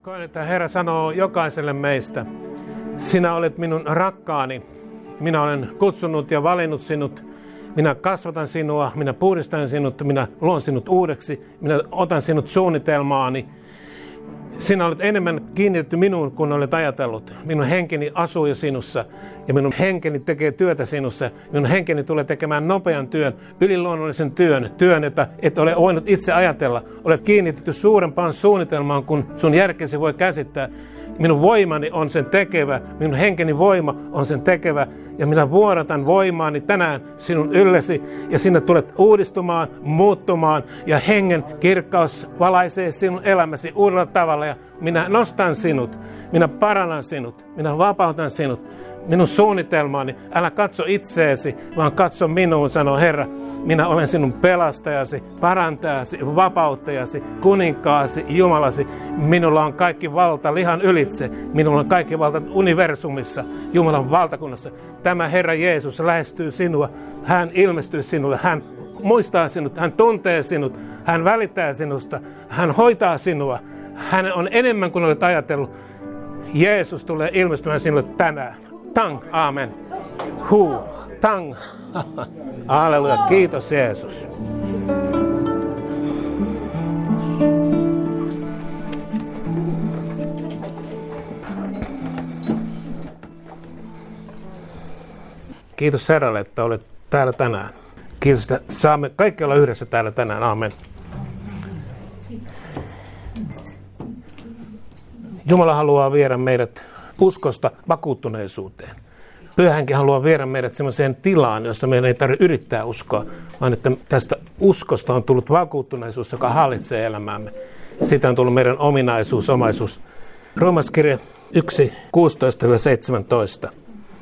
Koen, että Herra sanoo jokaiselle meistä, sinä olet minun rakkaani, minä olen kutsunut ja valinnut sinut, minä kasvatan sinua, minä puhdistan sinut, minä luon sinut uudeksi, minä otan sinut suunnitelmaani. Sinä olet enemmän kiinnitetty minuun kuin olet ajatellut. Minun henkeni asuu jo sinussa ja minun henkeni tekee työtä sinussa. Minun henkeni tulee tekemään nopean työn, yliluonnollisen työn, jota et ole voinut itse ajatella. Olet kiinnitetty suurempaan suunnitelmaan kuin sun järkesi voi käsittää. Minun voimani on sen tekevä, minun henkeni voima on sen tekevä ja minä vuodatan voimaani tänään sinun yllesi ja sinä tulet uudistumaan, muuttumaan ja hengen kirkkaus valaisee sinun elämäsi uudella tavalla ja minä nostan sinut, minä parannan sinut, minä vapautan sinut. Minun suunnitelmaani, älä katso itseesi, vaan katso minuun, sanoo Herra. Minä olen sinun pelastajasi, parantajasi, vapauttajasi, kuninkaasi, Jumalasi. Minulla on kaikki valta lihan ylitse. Minulla on kaikki valta universumissa, Jumalan valtakunnassa. Tämä Herra Jeesus lähestyy sinua. Hän ilmestyy sinulle. Hän muistaa sinut. Hän tuntee sinut. Hän välittää sinusta. Hän hoitaa sinua. Hän on enemmän kuin olet ajatellut. Jeesus tulee ilmestymään sinulle tänään. Tang, amen. Tang. Halleluja, kiitos Jeesus. Kiitos Herralle, että olet täällä tänään. Kiitos, että saamme kaikki olla yhdessä täällä tänään. Amen. Jumala haluaa viedä meidät uskosta vakuuttuneisuuteen. Pyhä Henki haluaa viedä meidät sellaiseen tilaan, jossa meidän ei tarvitse yrittää uskoa, vaan että tästä uskosta on tullut vakuuttuneisuus, joka hallitsee elämäämme. Siitä on tullut meidän omaisuus. Roomaskirja 1, 16-17.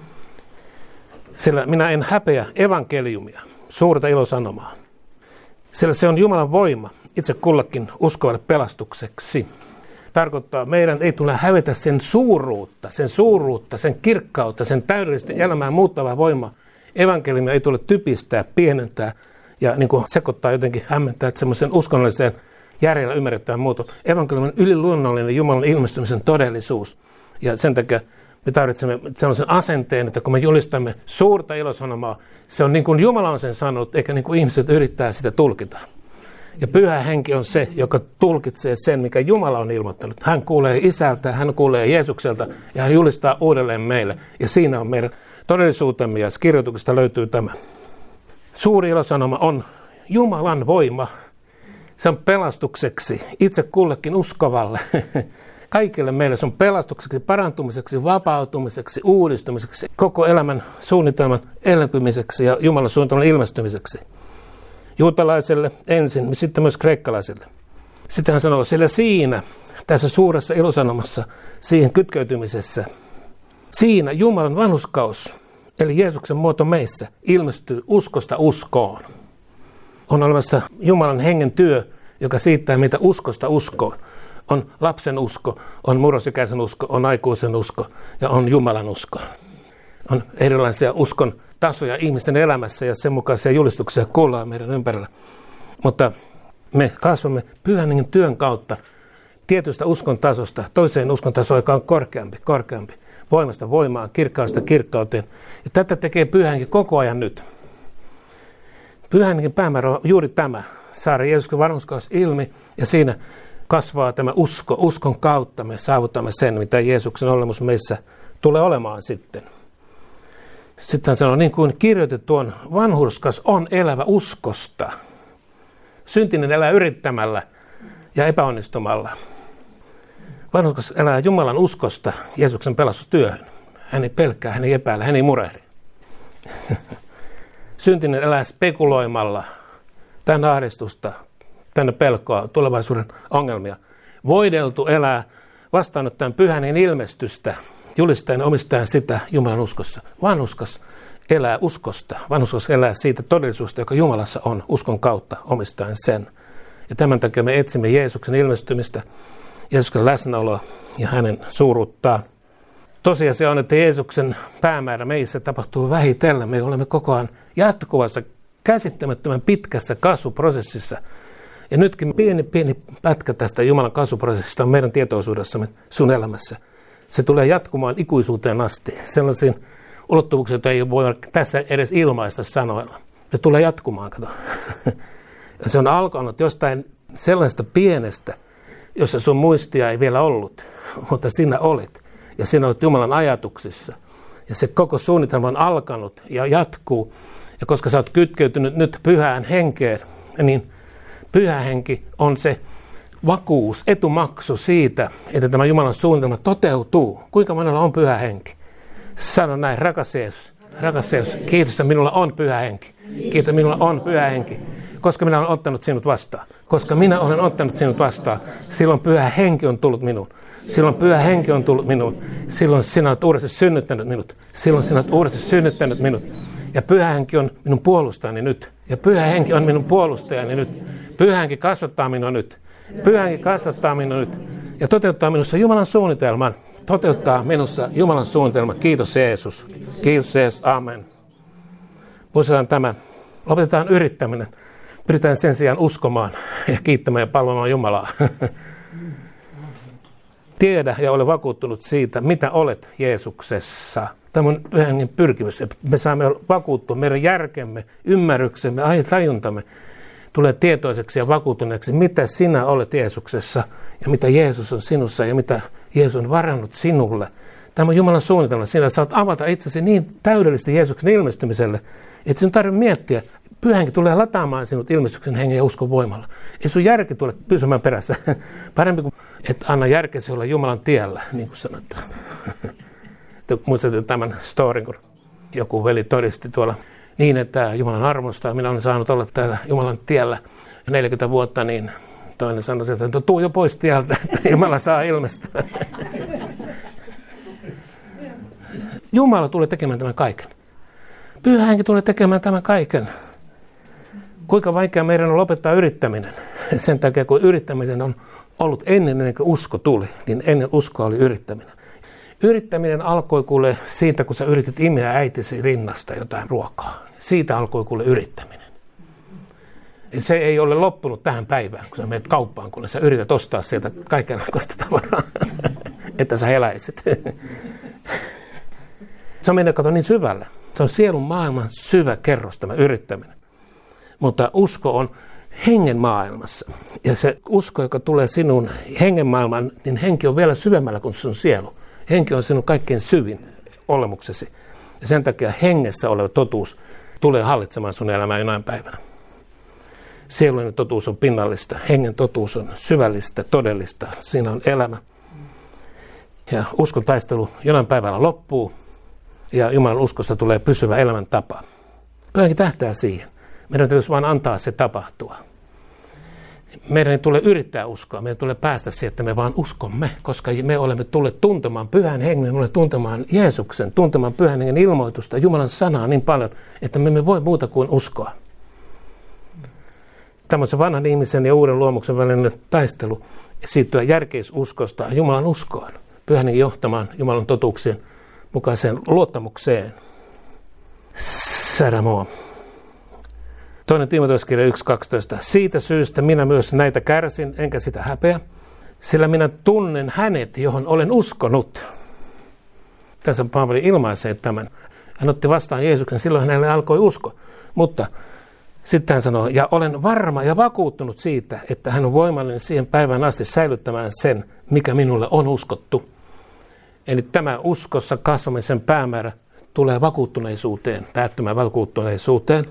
Sillä minä en häpeä evankeliumia, suurta ilosanomaa. Sillä se on Jumalan voima itse kullekin uskovalle pelastukseksi. Tarkoittaa, meidän ei tule hävetä sen suuruutta, sen kirkkautta, sen täydellisesti elämään muuttavaa voimaa. Evankeliumia ei tule typistää, pienentää ja niin kuin sekoittaa jotenkin hämmentää semmoisen uskonnolliseen järjellä ymmärrettävän muotoon. Evankeliumi on yliluonnollinen Jumalan ilmestymisen todellisuus. Ja sen takia me tarvitsemme sellaisen asenteen, että kun me julistamme suurta ilosanomaa, se on niin kuin Jumala on sen sanonut, eikä niin kuin ihmiset yrittää sitä tulkita. Ja Pyhä Henki on se, joka tulkitsee sen, mikä Jumala on ilmoittanut. Hän kuulee Isältä, hän kuulee Jeesukselta ja hän julistaa uudelleen meille. Ja siinä on meidän todellisuutemme ja kirjoituksesta löytyy tämä. Suuri ilosanoma on Jumalan voima. Se on pelastukseksi itse kullekin uskovalle. Kaikille meille se on pelastukseksi, parantumiseksi, vapautumiseksi, uudistumiseksi, koko elämän suunnitelman elpymiseksi ja Jumalan suunnitelman ilmestymiseksi. Juutalaiselle ensin, sitten myös kreikkalaiselle. Sitten hän sanoo, sillä siinä, tässä suuressa ilosanomassa, siihen kytkeytymisessä, siinä Jumalan vanhurskaus, eli Jeesuksen muoto meissä, ilmestyy uskosta uskoon. On olemassa Jumalan hengen työ, joka siittää meitä uskosta uskoon. On lapsen usko, on murrosikäisen usko, on aikuisen usko ja on Jumalan usko. On erilaisia uskon tasoja ihmisten elämässä ja sen mukaisia julistuksia kuullaan meidän ympärillä. Mutta me kasvamme Pyhän Hengen työn kautta tietystä uskon tasosta toiseen uskon tasoon, joka on korkeampi. Voimasta voimaan, kirkkaudesta kirkkauteen. Ja tätä tekee Pyhä Henki koko ajan nyt. Pyhän Hengen päämäärä on juuri tämä, saada Jeesuksen vanhurskaus ilmi ja siinä kasvaa tämä usko. Uskon kautta me saavutamme sen, mitä Jeesuksen olemus meissä tulee olemaan sitten. Sitten hän sanoo, niin kuin kirjoitettu on, vanhurskas on elävä uskosta. Syntinen elää yrittämällä ja epäonnistumalla. Vanhurskas elää Jumalan uskosta Jeesuksen pelastustyöhön. Hän ei pelkää, hän ei epäile, hän ei murehdi. Syntinen elää spekuloimalla tänne ahdistusta, tänne pelkoa, tulevaisuuden ongelmia. Voideltu elää vastaanottaen Pyhän Hengen ilmestystä, julistaen omistaen sitä Jumalan uskossa. Vanhurskas elää uskosta. Vanhurskas elää siitä todellisuudesta, joka Jumalassa on uskon kautta omistaen sen. Ja tämän takia me etsimme Jeesuksen ilmestymistä, Jeesuksen läsnäoloa ja hänen suuruuttaan. Tosiasia on, että Jeesuksen päämäärä meissä tapahtuu vähitellen. Me olemme koko ajan jatkuvassa käsittämättömän pitkässä kasvuprosessissa. Ja nytkin pieni pätkä tästä Jumalan kasvuprosessista on meidän tietoisuudessamme, sun elämässä. Se tulee jatkumaan ikuisuuteen asti. Sellaisiin ulottuvuuksiin, joita ei voi tässä edes ilmaista sanoilla. Se tulee jatkumaan, kato. Ja se on alkanut jostain sellaista pienestä, jossa sun muistia ei vielä ollut, mutta sinä olit. Ja sinä olet Jumalan ajatuksissa. Ja se koko suunnitelma on alkanut ja jatkuu. Ja koska sä oot kytkeytynyt nyt pyhään henkeen, niin pyhä henki on se vakuus, etumaksu siitä, että tämä Jumalan suunnitelma toteutuu. Kuinka monella on pyhä henki? Sano näin, rakas Jeesus, kiitos, että minulla on pyhä henki. Kiitos, minulla on pyhä henki. Koska minä olen ottanut sinut vastaan. Koska minä olen ottanut sinut vastaan, silloin pyhä henki on tullut minuun. Silloin pyhä henki on tullut minuun. Silloin sinä olet uudesti synnyttänyt minut. Silloin sinä olet uudesti synnyttänyt minut. Ja pyhä henki on minun puolustajani nyt. Ja pyhä henki on minun puolustajani nyt. Pyhä henki kasvattaa minua nyt. Pyhä henki kasvattaa minua nyt. Ja toteuttaa minussa Jumalan suunnitelman. Toteuttaa minussa Jumalan suunnitelman. Kiitos Jeesus. Kiitos Jeesus. Amen. Muistetaan tämä. Lopetetaan yrittäminen. Pyritään sen sijaan uskomaan ja kiittämään ja palvomaan Jumalaa. Tiedä ja ole vakuuttunut siitä, mitä olet Jeesuksessa. Tämä on pyhän hengen pyrkimys. Me saamme vakuuttua, meidän järkemme, ymmärryksemme, tajuntamme tulee tietoiseksi ja vakuuttuneeksi, mitä sinä olet Jeesuksessa ja mitä Jeesus on sinussa ja mitä Jeesus on varannut sinulle. Tämä on Jumalan suunnitelma. Sinä saat avata itsesi niin täydellisesti Jeesuksen ilmestymiselle, että sinun tarvitse miettiä. Pyhä henki tulee lataamaan sinut ilmestyksen hengen ja uskon voimalla. Ei sun järki tule pysymään perässä. Parempi kuin, että anna järkesi olla Jumalan tiellä, niin kuin sanotaan. Muistatte tämän storin, kun joku veli todisti tuolla niin, että Jumalan armosta minä olen saanut olla täällä Jumalan tiellä 40 vuotta, niin toinen sanoi, että tuu jo pois tieltä, että Jumala saa ilmestyä. Jumala tulee tekemään tämän kaiken. Pyhä henki tulee tekemään tämän kaiken. Kuinka vaikea meidän on lopettaa yrittäminen? Sen takia, kun yrittämisen on ollut ennen kuin usko tuli, niin ennen uskoa oli yrittäminen. Yrittäminen alkoi kuule siitä, kun sä yritit imeä äitisi rinnasta jotain ruokaa. Siitä alkoi kuule yrittäminen. Se ei ole loppunut tähän päivään, kun sä menet kauppaan, kun sä yrität ostaa sieltä kaikenlaista tavaraa, että sä eläisit. Se on mennyt niin syvälle. Se on sielun maailman syvä kerros tämä yrittäminen. Mutta usko on hengen maailmassa. Ja se usko, joka tulee sinun hengen maailmaan, niin henki on vielä syvemmällä kuin sun sielu. Henki on sinun kaikkein syvin olemuksesi. Ja sen takia hengessä oleva totuus tulee hallitsemaan sun elämää jonain päivänä. Sielullinen totuus on pinnallista. Hengen totuus on syvällistä, todellista. Siinä on elämä. Ja uskon taistelu jonain päivällä loppuu. Ja Jumalan uskosta tulee pysyvä elämäntapa. Pyhänkin tähtää siihen. Meidän täytyy vain antaa se tapahtua. Meidän ei tule yrittää uskoa, meidän tulee päästä siihen, että me vaan uskomme, koska me olemme tulleet tuntemaan pyhän hengen, me olemme tuntemaan Jeesuksen, tuntemaan pyhän hengen ilmoitusta, Jumalan sanaa niin paljon, että me emme voi muuta kuin uskoa. Tämä on se vanhan ihmisen ja uuden luomuksen välinen taistelu, siirtyä järkeisuskosta Jumalan uskoon, pyhän hengen johtamaan Jumalan totuuksien mukaiseen luottamukseen. Sadamoa. 2. Timoteoskirja 1.12. Siitä syystä minä myös näitä kärsin, enkä sitä häpeä, sillä minä tunnen hänet, johon olen uskonut. Tässä Paavali ilmaisee tämän. Hän otti vastaan Jeesuksen, silloin hänelle alkoi usko. Mutta sitten hän sanoo, ja olen varma ja vakuuttunut siitä, että hän on voimallinen siihen päivään asti säilyttämään sen, mikä minulle on uskottu. Eli tämä uskossa kasvamisen päämäärä tulee vakuuttuneisuuteen, päättymään vakuuttuneisuuteen.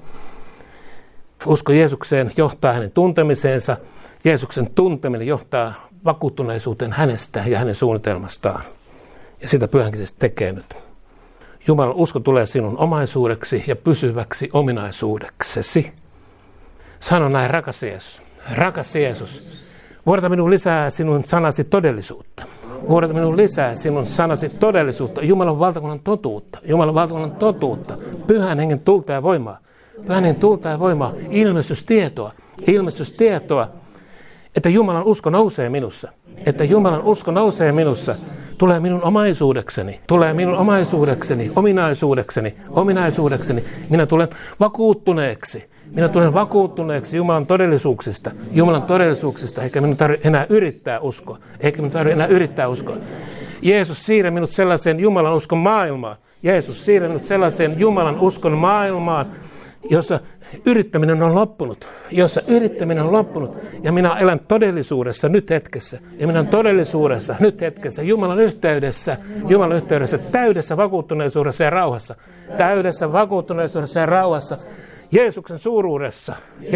Usko Jeesukseen johtaa hänen tuntemiseensa. Jeesuksen tunteminen johtaa vakuuttuneisuuteen hänestä ja hänen suunnitelmastaan. Ja sitä Pyhä Henki tekee nyt. Jumalan usko tulee sinun omaisuudeksi ja pysyväksi ominaisuudeksesi. Sano näin, rakas Jeesus. Rakas Jeesus, vuodata minun lisää sinun sanasi todellisuutta. Vuodata minun lisää sinun sanasi todellisuutta. Jumalan valtakunnan totuutta. Jumalan valtakunnan totuutta. Pyhän hengen tulta ja voimaa. Pyhän hengen tulta ja voimaa. Ilmestystietoa. Ilmestystietoa. Että Jumalan usko nousee minussa. Että Jumalan usko nousee minussa. tulee minun omaisuudekseni, ominaisuudekseni. Minä tulen vakuuttuneeksi Jumalan todellisuuksista, eikä minun tarvitse enää yrittää uskoa. Jeesus, siirrä minut sellaiseen Jumalan uskon maailmaan, jossa yrittäminen on loppunut, ja minä elän todellisuudessa nyt hetkessä, Jumalan yhteydessä, täydessä vakuuttuneisuudessa ja rauhassa, Jeesuksen suuruudessa,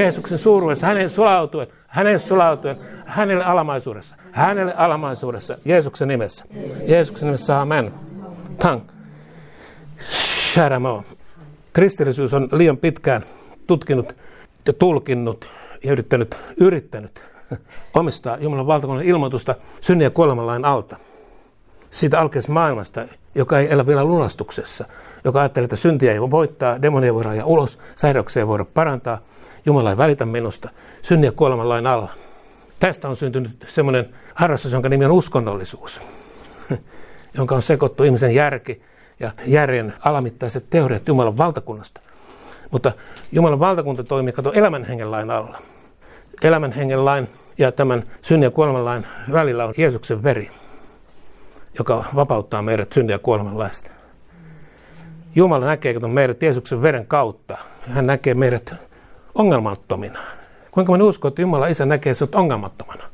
hänen sulautuen, hänelle alamaisuudessa, Jeesuksen nimessä, amen. Tang. Sharamo. Kristillisyys on liian pitkään tutkinut ja tulkinnut ja yrittänyt omistaa Jumalan valtakunnan ilmoitusta synnin ja kuoleman lain alta. Siitä alkeisesta maailmasta, joka ei elä vielä lunastuksessa, joka ajattelee, että syntiä ei voi voittaa, demonia voidaan ajaa ulos, sairauksia ei voida parantaa, Jumala ei välitä minusta, synnin ja kuoleman lain alla. Tästä on syntynyt semmoinen harrastus, jonka nimi on uskonnollisuus, jonka on sekoittu ihmisen järki ja järjen alamittaiset teoriat Jumalan valtakunnasta. Mutta Jumalan valtakunta toimii elämän hengen lain alla. Elämän hengen lain ja tämän synnin ja kuoleman lain välillä on Jeesuksen veri, joka vapauttaa meidät synnin ja kuoleman laista. Jumala näkee meidät Jeesuksen veren kautta. Hän näkee meidät ongelmattomina. Kuinka minä uskon, että Jumala Isä näkee sinut ongelmattomana?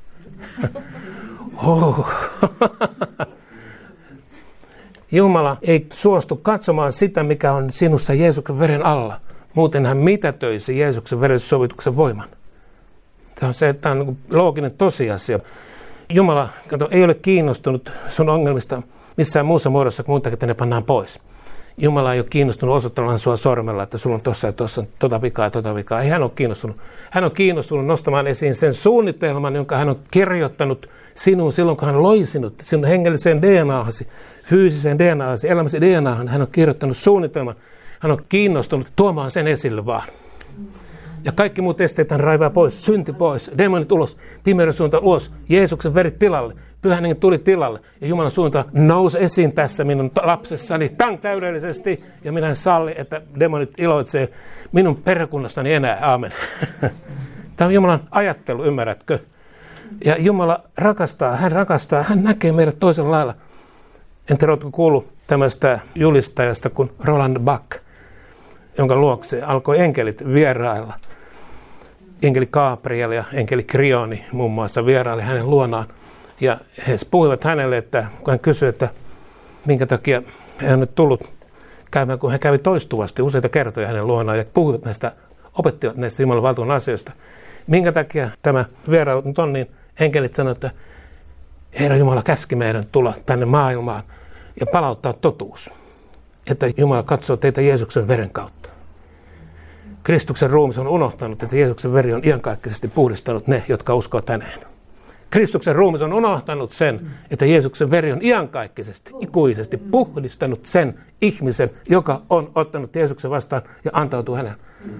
Jumala ei suostu katsomaan sitä, mikä on sinussa Jeesuksen veren alla. Muuten hän mitätöisi Jeesuksen verensovituksen voiman. Tämä on looginen tosiasia. Jumala ei ole kiinnostunut sun ongelmista missään muussa muodossa kuin muuta, että ne pannaan pois. Jumala ei ole kiinnostunut osoittamaan sua sormella, että sulla on tossa ja tossa tota vikaa. Ei hän ole kiinnostunut. Hän on kiinnostunut nostamaan esiin sen suunnitelman, jonka hän on kirjoittanut sinuun silloin, kun hän loi sinut, sinun hengelliseen DNA:hasi, fyysiseen DNA:hasi, elämäsi DNA:han. Hän on kirjoittanut suunnitelman. Hän on kiinnostunut tuomaan sen esille vaan. Ja kaikki muut esteet hän raivaa pois, synti pois, demonit ulos, pimeyden suunta ulos, Jeesuksen veri tilalle, Pyhän Hengen tuli tilalle ja Jumalan suunta nousi esiin tässä minun lapsessani täydellisesti ja minä en salli, että demonit iloitsee minun perhekunnastani enää. Aamen. Tämä on Jumalan ajattelu, ymmärrätkö? Ja Jumala rakastaa, hän näkee meidät toisella lailla. En tiedä, oletko kuullut tämmöistä julistajasta kuin Roland Buck, jonka luokse alkoi enkelit vierailla. Enkeli Gabriel ja enkeli Krioni muun muassa vieraili hänen luonaan. Ja he puhuivat hänelle, että kun hän kysyi, että minkä takia hän on nyt tullut käymään, kun hän kävi toistuvasti useita kertoja hänen luonaan ja puhuivat opettivat näistä Jumalan valtakunnan asioista. Minkä takia tämä vierailu nyt on, niin enkelit sanoivat, että Herra Jumala käski meidän tulla tänne maailmaan ja palauttaa totuus. Että Jumala katsoo teitä Jeesuksen veren kautta. Kristuksen ruumis on unohtanut, että Jeesuksen veri on iankaikkisesti puhdistanut ne, jotka uskovat häneen. Kristuksen ruumis on unohtanut sen, että Jeesuksen veri on iankaikkisesti, ikuisesti puhdistanut sen ihmisen, joka on ottanut Jeesuksen vastaan ja antautuu hänelle.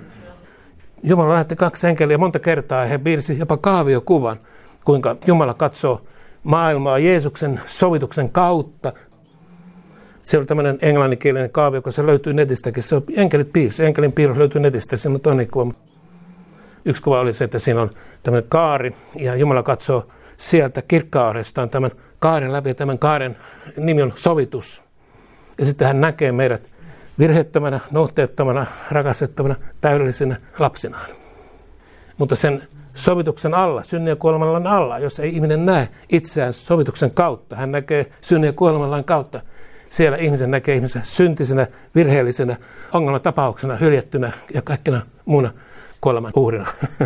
Jumala lähetti 2 enkeliä monta kertaa ja he piirsi jopa kaaviokuvan, kuinka Jumala katsoo maailmaa Jeesuksen sovituksen kautta. Se oli tämmöinen englanninkielinen kaavio, joka se löytyy netistäkin. Se on enkelit piirsi. Enkelin piirros löytyy netistä. Se on toinen kuva. Yksi kuva oli se, että siinä on tämmöinen kaari ja Jumala katsoo sieltä kirkkaarestaan tämän kaaren läpi ja tämän kaaren nimi on sovitus. Ja sitten hän näkee meidät virheettömänä, nuhteettomana, rakastettavana, täydellisenä lapsinaan. Mutta sen sovituksen alla, synnin ja kuoleman alla, jos ei ihminen näe itseään sovituksen kautta, hän näkee synnin ja kuoleman kautta. Siellä ihmisen näkee ihmisen syntisenä, virheellisenä, ongelmatapauksena, hyljettynä ja kaikkina muuna kuoleman uhrina.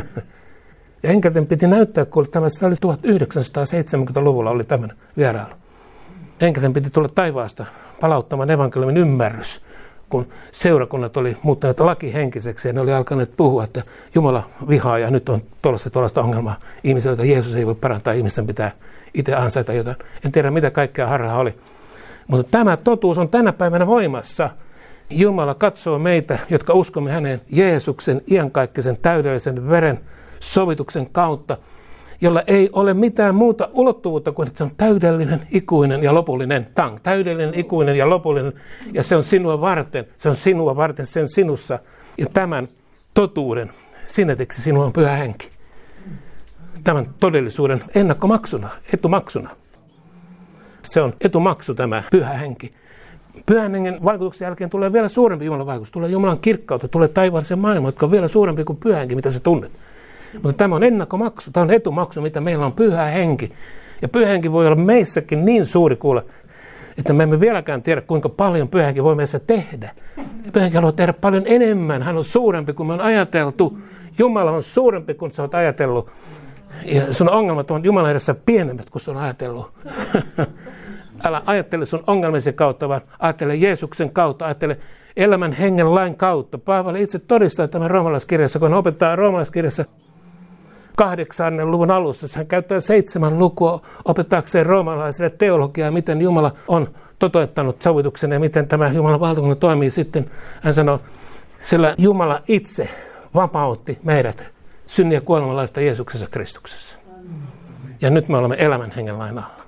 Ja enkelten piti näyttää, kun tämä oli 1970-luvulla oli tämmöinen vierailu. Enkelten piti tulla taivaasta palauttamaan evankeliumin ymmärrys, kun seurakunnat oli muuttaneet lakihenkiseksi ja ne oli alkaneet puhua, että Jumala vihaa ja nyt on tuollaista ongelmaa ihmisellä, että Jeesus ei voi parantaa, ihmisten pitää itse ansaita jotain. En tiedä, mitä kaikkea harhaa oli. Mutta tämä totuus on tänä päivänä voimassa. Jumala katsoo meitä, jotka uskomme häneen Jeesuksen iankaikkisen täydellisen veren sovituksen kautta. jolla ei ole mitään muuta ulottuvuutta kuin, että se on täydellinen, ikuinen ja lopullinen tang. Täydellinen, ikuinen ja lopullinen, ja se on sinua varten, sen sinussa. Ja tämän totuuden sineteksi sinulla on Pyhä Henki. Tämän todellisuuden ennakkomaksuna, etumaksuna. Se on etumaksu tämä Pyhä Henki. Pyhän Hengen vaikutuksen jälkeen tulee vielä suurempi Jumalan vaikutus. Tulee Jumalan kirkkautta, tulee taivaallisen maailma, jotka on vielä suurempi kuin Pyhä Henki, mitä sä tunnet. Mutta tämä on ennakkomaksu, tämä on etumaksu, mitä meillä on Pyhä Henki. Ja Pyhä Henki voi olla meissäkin niin suuri kuule, että me emme vieläkään tiedä, kuinka paljon Pyhä Henki voi meissä tehdä. Pyhä Henki haluaa tehdä paljon enemmän. Hän on suurempi kuin me on ajateltu. Jumala on suurempi kuin sä oot ajatellut. Ja sun ongelmat on Jumalan edessä pienemmät kuin sä on ajatellut. Älä ajattele sun ongelmisen kautta, vaan ajattele Jeesuksen kautta, ajattele elämän hengen lain kautta. Paavali itse todistaa tämän roomalaiskirjassa, kun hän opettaa roomalaiskirjassa 8. luvun alussa. Hän käyttää 7 lukua opettaakseen roomalaisille teologiaa, miten Jumala on toteuttanut sovituksen ja miten tämä Jumalan valtakunta toimii sitten. Hän sanoo, sillä Jumala itse vapautti meidät synnin ja kuoleman laista Jeesuksessa Kristuksessa. Ja nyt me olemme elämän hengen lain alla.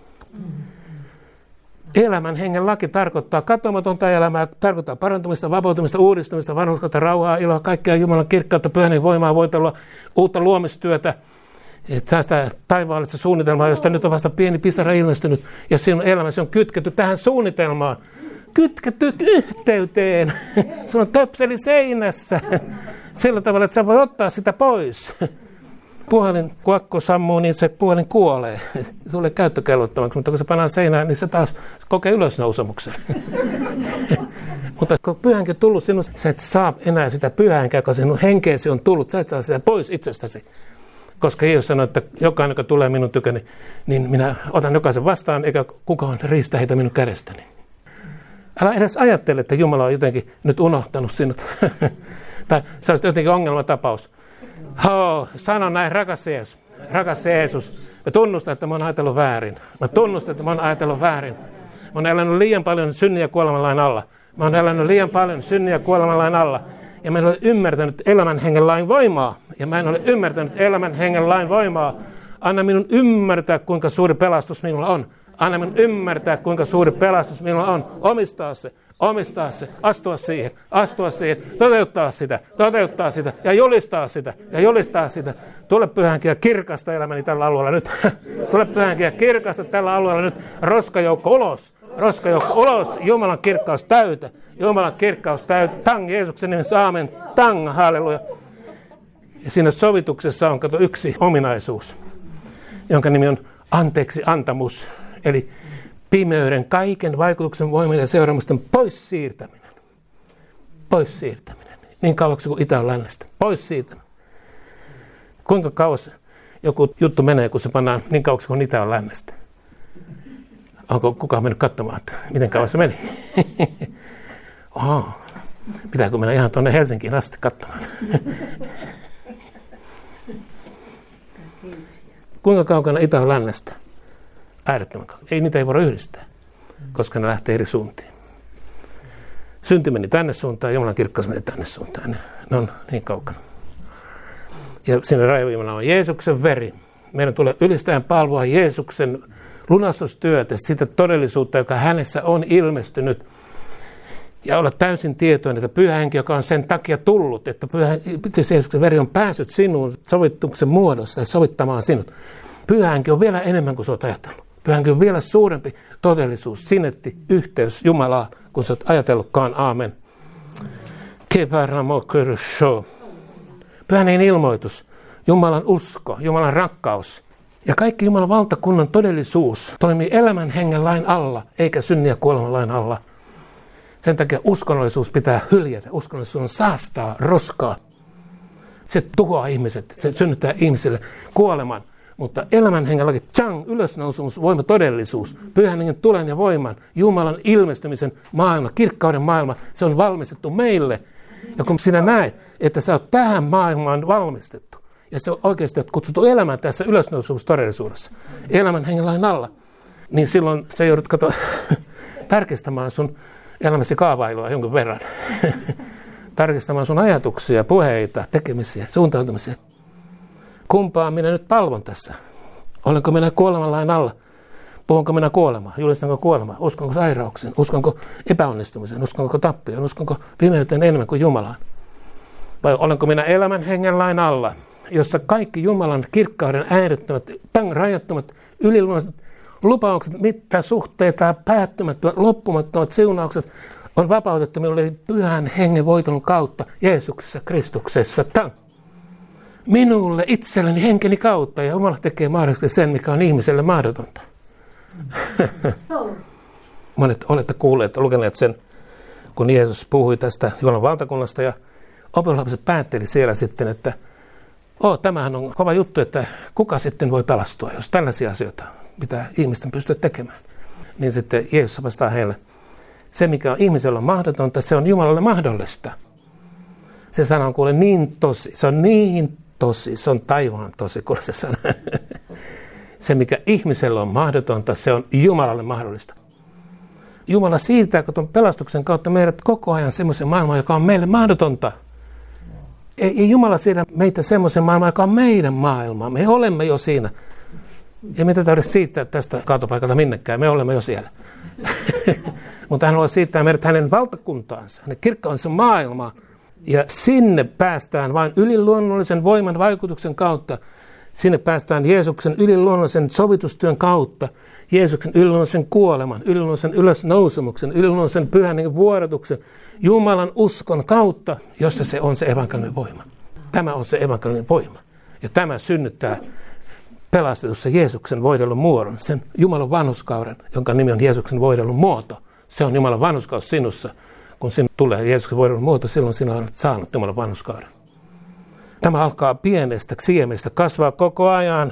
Elämän hengen laki tarkoittaa katoamatonta elämää, tarkoittaa parantumista, vapautumista, uudistumista, vanhurskautta, rauhaa, iloa, kaikkea Jumalan kirkkautta, Pyhän Hengen voimaa, voitelua, uutta luomistyötä, tästä taivaallista suunnitelmaa, josta nyt on vasta pieni pisara ilmestynyt, ja sinun elämäsi on kytketty tähän suunnitelmaan, kytketty yhteyteen. Se on töpseli seinässä, sillä tavalla, että sä voit ottaa sitä pois. Puhelin, kun akku sammuu, niin se puhelin kuolee. Se tulee käyttökelvottomaksi, mutta kun se pannaan seinään, niin se taas kokee ylösnousemuksen. Mutta kun Pyhä Henki on tullut sinusta, sä et saa enää sitä Pyhää Henkeä, joka sinun henkeesi on tullut, sä et saa sitä pois itsestäsi. Koska Jeesus sanoi, että jokainen, joka tulee minun tyköni, niin minä otan jokaisen vastaan, eikä kukaan riistä heitä minun kädestäni. Älä edes ajattele, että Jumala on jotenkin nyt unohtanut sinut. Tai se olisi jotenkin ongelmatapaus. Sano näin, rakas Jeesus. Mä tunnustan, että mä oon ajatellut väärin. Mä oon elänyt liian paljon synnin ja kuoleman lain alla. Ja mä en ole ymmärtänyt elämän hengen lain voimaa. Anna minun ymmärtää, kuinka suuri pelastus minulla on. Omistaa se, astua siihen, toteuttaa sitä ja julistaa sitä. Tule Pyhä Henki ja kirkasta elämäni tällä alueella nyt. Roskajoukko ulos, Jumalan kirkkaus täytä. Tang Jeesuksen nimessä, aamen, tang, halleluja. Ja siinä sovituksessa on yksi ominaisuus, jonka nimi on anteeksi antamus, eli pimeyden kaiken vaikutuksen, voimien ja seuraamusten pois siirtäminen. Niin kauaksi kuin itä on lännestä. Pois siirtäminen. Kuinka kauas joku juttu menee, kun se pannaan niin kauaksi kuin itä on lännestä? Onko kukaan mennyt katsomaan, että miten kauas se meni? Pitääkö mennä ihan tuonne Helsinkiin asti katsomaan? Kuinka kaukana itä on lännestä? Äärettömän kaukana. Niitä ei voida yhdistää, koska ne lähtee eri suuntiin. Synti meni tänne suuntaan ja Jumalan kirkkaus meni tänne suuntaan. Ne on niin kaukana. Ja siinä rajaviimalla on Jeesuksen veri. Meidän tulee ylistää ja palvoa Jeesuksen lunastustyötä, sitä todellisuutta, joka hänessä on ilmestynyt. Ja olla täysin tietoinen, että Pyhä Henki, joka on sen takia tullut, että Jeesuksen veri on päässyt sinuun sovituksen muodossa ja sovittamaan sinut. Pyhä Henki on vielä enemmän kuin sä oot ajatellut. Pyhä Henki on vielä suurempi todellisuus, sinetti, yhteys Jumalaan, kun sä oot ajatellutkaan. Aamen. Pyhän Hengen ilmoitus, Jumalan usko, Jumalan rakkaus ja kaikki Jumalan valtakunnan todellisuus toimii elämän hengen lain alla, eikä synnin ja kuoleman lain alla. Sen takia uskonnollisuus pitää hyljätä. Uskonnollisuus on saastaa, roskaa. Se tuhoaa ihmiset, se synnyttää ihmisille kuoleman. Mutta elämän hengen laki, ylösnousemus, voima, todellisuus, Pyhän Hengen tulen ja voiman, Jumalan ilmestymisen maailma, kirkkauden maailma, se on valmistettu meille. Ja kun sinä näet, että sä oot tähän maailmaan valmistettu, ja se on oikeasti kutsuttu elämään tässä ylösnousemustodellisuudessa, elämän hengen lain alla, niin silloin sä joudut tarkistamaan sun elämäsi kaavailua jonkun verran. Tarkistamaan sun ajatuksia, puheita, tekemisiä, suuntautumisia. Kumpaa minä nyt palvon tässä? Olenko minä kuoleman lain alla? Puhunko minä kuolemaa? Julistanko kuolemaa? Uskonko sairauksen? Uskonko epäonnistumisen? Uskonko tappioon? Uskonko pimeyteen enemmän kuin Jumalaan? Vai olenko minä elämän hengen lain alla, jossa kaikki Jumalan kirkkauden äärettömät, rajattomat, yliluonnolliset lupaukset, mittasuhteita, päättymättömät, loppumattomat siunaukset on vapautettu minulle pyhän hengen voiton kautta Jeesuksessa Kristuksessa. Minulle itselleni henkeni kautta, ja Jumala tekee mahdollisesti sen, mikä on ihmiselle mahdotonta. Monet olette kuulleet ja lukeneet sen, kun Jeesus puhui tästä Jumalan valtakunnasta, ja opetuslapset päätteli siellä sitten, että tämähän on kova juttu, että kuka sitten voi pelastua, jos tällaisia asioita pitää ihmisten pystyä tekemään. Niin sitten Jeesus vastaa heille, se mikä on ihmisellä on mahdotonta, se on Jumalalle mahdollista. Se sana on kuule niin tosi, se on niin tosi, se on taivaan tosi, kuule se sana. Se mikä ihmisellä on mahdotonta, se on Jumalalle mahdollista. Jumala siirtää tuon pelastuksen kautta meidät koko ajan semmoisen maailmaan, joka on meille mahdotonta. Ei Jumala siirrä meitä semmoisen maailmaan, joka on meidän maailmaa. Me olemme jo siinä. Ei meitä tarvitse siirtää tästä kaatopaikalta minnekään. Me olemme jo siellä. Mutta hän haluaa siirtää meidät hänen valtakuntaansa, hänen kirkkaansa maailmaan. Ja sinne päästään vain yliluonnollisen voiman vaikutuksen kautta. Sinne päästään Jeesuksen yliluonnollisen sovitustyön kautta. Jeesuksen yliluonnollisen kuoleman, yliluonnollisen ylösnousemuksen, yliluonnollisen pyhän hengen vuodatuksen, Jumalan uskon kautta, jossa se on se evankeliumin voima. Tämä on se evankeliumin voima. Ja tämä synnyttää pelastetussa Jeesuksen voidellun muodon, sen Jumalan vanhurskauden, jonka nimi on Jeesuksen voidellun muoto. Se on Jumalan vanhurskaus sinussa. Kun sinun tulee Jeesuksen voidellun muoto, silloin sinä olet saanut Jumalan vanhurskauden. Tämä alkaa pienestä siemestä, kasvaa koko ajan.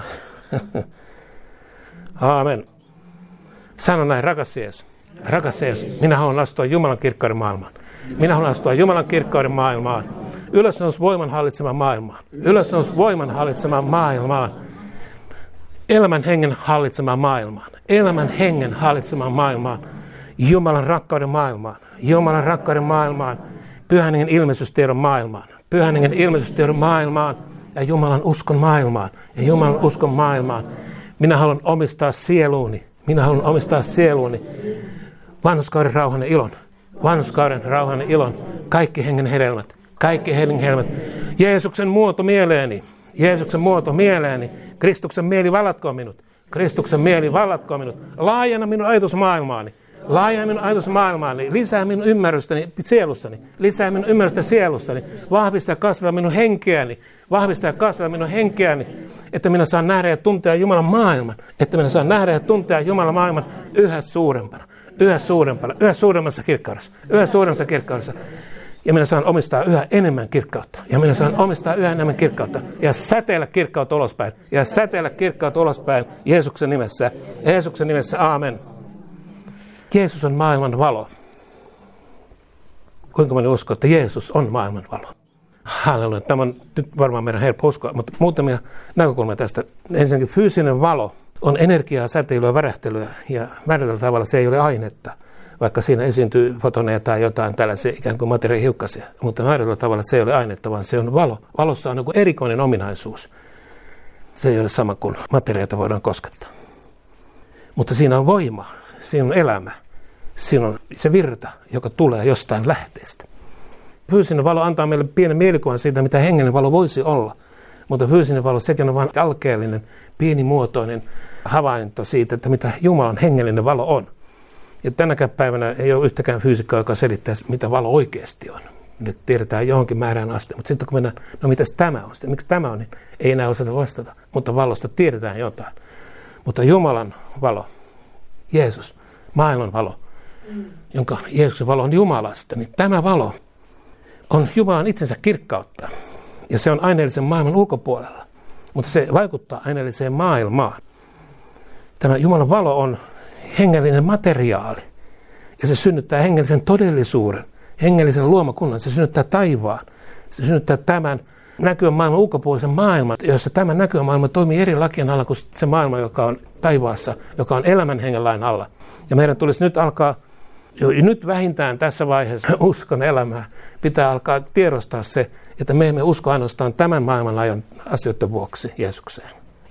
Aamen. Sano näin, rakas Jeesus. Rakas Jeesus, minä haluan astua Jumalan kirkkauden maailmaan. Minä haluan astua Jumalan kirkkauden maailmaan. Ylösnous voiman hallitsemaan maailmaan. Ylösnous voiman hallitsemaan maailmaan. Elämän hengen hallitsemaan maailmaan. Elämän hengen hallitsemaan maailmaan. Jumalan rakkauden maailmaan. Jumalan rakkauden maailmaan. Pyhän hengen ilmeistystiedon maailmaan. Pyhän hengen ilmeistystiedon maailmaan. Ja Jumalan uskon maailmaan. Ja Jumalan uskon maailmaan. Minä haluan omistaa sieluuni. Minä haluan omistaa sieluuni. Vanhurskauden rauhan ja ilon. Vanhurskauden rauhan ja ilon. Kaikki hengen hedelmät. Kaikki hengen hedelmät. Jeesuksen muoto mieleeni. Jeesuksen muoto mieleeni. Kristuksen mieli vallatkoon minut. Kristuksen mieli vallatkoon minut. Laajenna minun ajatusmaailmaani. Laajenna minun ajatusmaailmaani. Lisää minun ymmärrystäni sielussani. Lisää minun ymmärrystä sielussani. Vahvista ja kasvaa minun henkeäni. Vahvista ja kasvaa minun henkeäni. Että minä saan nähdä ja tuntea Jumalan maailman. Että minä saan nähdä ja tuntea Jumalan maailman yhä suurempana. Yhä suurempana. Yhä suuremmassa kirkkaudessa. Yhä suuremmassa kirkkaudessa. Ja minä saan omistaa yhä enemmän kirkkautta. Ja minä saan omistaa yhä enemmän kirkkautta. Ja säteillä kirkkautta ulospäin. Ja säteillä kirkkautta ulospäin. Jeesuksen nimessä. Jeesuksen nimessä. Aamen. Jeesus on maailman valo. Kuinka moni uskoo, että Jeesus on maailman valo? Halleluja. Tämä on nyt varmaan meidän helppo uskoa, mutta muutamia näkökulmia tästä. Ensinnäkin fyysinen valo on energiaa, säteilyä, värähtelyä. Ja väärällä tavalla se ei ole ainetta. Vaikka siinä esiintyy fotoneja tai jotain tällaisia ikään kuin materiaalihiukkasia. Mutta määrällä tavalla se ei ole ainetta, vaan se on valo. Valossa on joku erikoinen ominaisuus. Se ei ole sama kuin materiaa, jota voidaan koskettaa. Mutta siinä on voima, siinä on elämä, siinä on se virta, joka tulee jostain lähteestä. Fyysinen valo antaa meille pienen mielikuvan siitä, mitä hengellinen valo voisi olla. Mutta fyysinen valo, sekin on vain alkeellinen, pienimuotoinen havainto siitä, että mitä Jumalan hengellinen valo on. Ja tänäkään päivänä ei ole yhtäkään fyysikkoa, joka selittää, mitä valo oikeasti on. Nyt tiedetään johonkin määrään asti. Mutta sitten kun mennään, mitäs tämä on? Sitten, miksi tämä on? Niin ei enää osata vastata. Mutta valosta tiedetään jotain. Mutta Jumalan valo, Jeesus, maailman valo, jonka Jeesuksen valo on Jumalasta, niin tämä valo on Jumalan itsensä kirkkautta. Ja se on aineellisen maailman ulkopuolella. Mutta se vaikuttaa aineelliseen maailmaan. Tämä Jumalan valo on hengellinen materiaali. Ja se synnyttää hengellisen todellisuuden, hengellisen luomakunnan. Se synnyttää taivaan. Se synnyttää tämän näkyvän maailman ulkopuolisen maailman, jossa tämä näkyvä maailma toimii eri lakien alla kuin se maailma, joka on taivaassa, joka on elämän hengen lain alla. Ja meidän tulisi nyt alkaa, nyt vähintään tässä vaiheessa uskon elämää, pitää alkaa tiedostaa se, että me emme usko ainoastaan tämän maailman ajan asioiden vuoksi Jeesukseen, vaan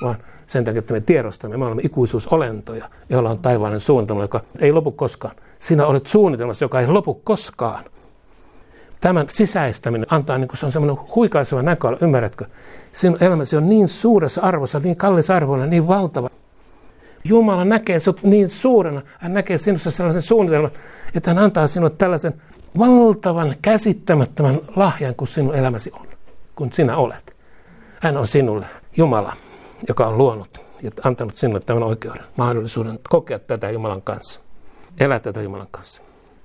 Sen takia, että me tiedostamme, me olemme ikuisuusolentoja, joilla on taivaallinen suunnitelma, joka ei lopu koskaan. Sinä olet suunnitelmassa, joka ei lopu koskaan. Tämän sisäistäminen antaa, niin kuin se on semmoinen huikaiseva näköala, ymmärrätkö? Sinun elämäsi on niin suuressa arvossa, niin kallis arvoinen, niin valtava. Jumala näkee sinut niin suurena, hän näkee sinussa sellaisen suunnitelman, että hän antaa sinulle tällaisen valtavan, käsittämättömän lahjan, kun sinun elämäsi on, kun sinä olet. Hän on sinulle Jumala, joka on luonut ja antanut sinulle tämän oikeuden, mahdollisuuden kokea tätä Jumalan kanssa, elää tätä Jumalan kanssa.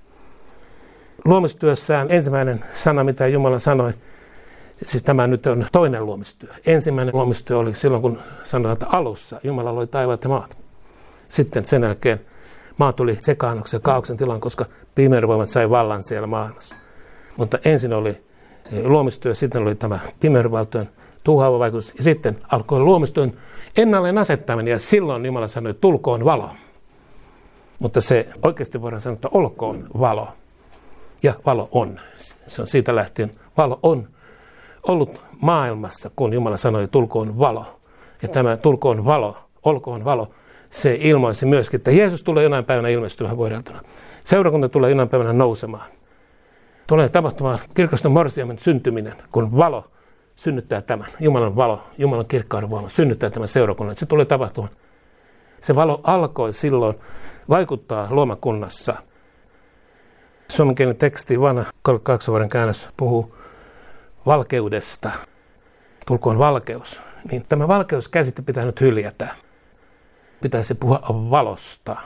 Luomistyössään ensimmäinen sana, mitä Jumala sanoi, siis tämä nyt on toinen luomistyö. Ensimmäinen luomistyö oli silloin, kun sanotaan, että alussa Jumala loi taivaat ja maat. Sitten sen jälkeen maa tuli sekaannuksen ja kaaoksen tilaan, koska pimeyden voimat sai vallan siellä maailmassa. Mutta ensin oli luomistyö, sitten oli tämä pimeyden valtojen tuhoava vaikutus ja sitten alkoi luomistyön ennalleen asettaminen ja silloin Jumala sanoi, että tulkoon valo. Mutta se oikeasti voidaan sanoa, että olkoon valo. Ja valo on. Se on siitä lähtien. Valo on ollut maailmassa, kun Jumala sanoi, että tulkoon valo. Ja tämä tulkoon valo, olkoon valo, se ilmaisi myöskin, että Jeesus tulee jonain päivänä ilmestymään voideltuna. Seurakunta tulee jonain päivänä nousemaan. Tulee tapahtumaan kirkaston morsiamen syntyminen, kun valo synnyttää tämän. Jumalan valo, Jumalan kirkkauden voima synnyttää tämän seurakunnan. Se tulee tapahtumaan. Se valo alkoi silloin vaikuttaa luomakunnassa. Suomenkielinen teksti, vanha 32 vuoden käännös, puhuu valkeudesta. Tulkoon valkeus. Niin tämä valkeuskäsite pitää nyt hyljätä. Pitäisi puhua valosta.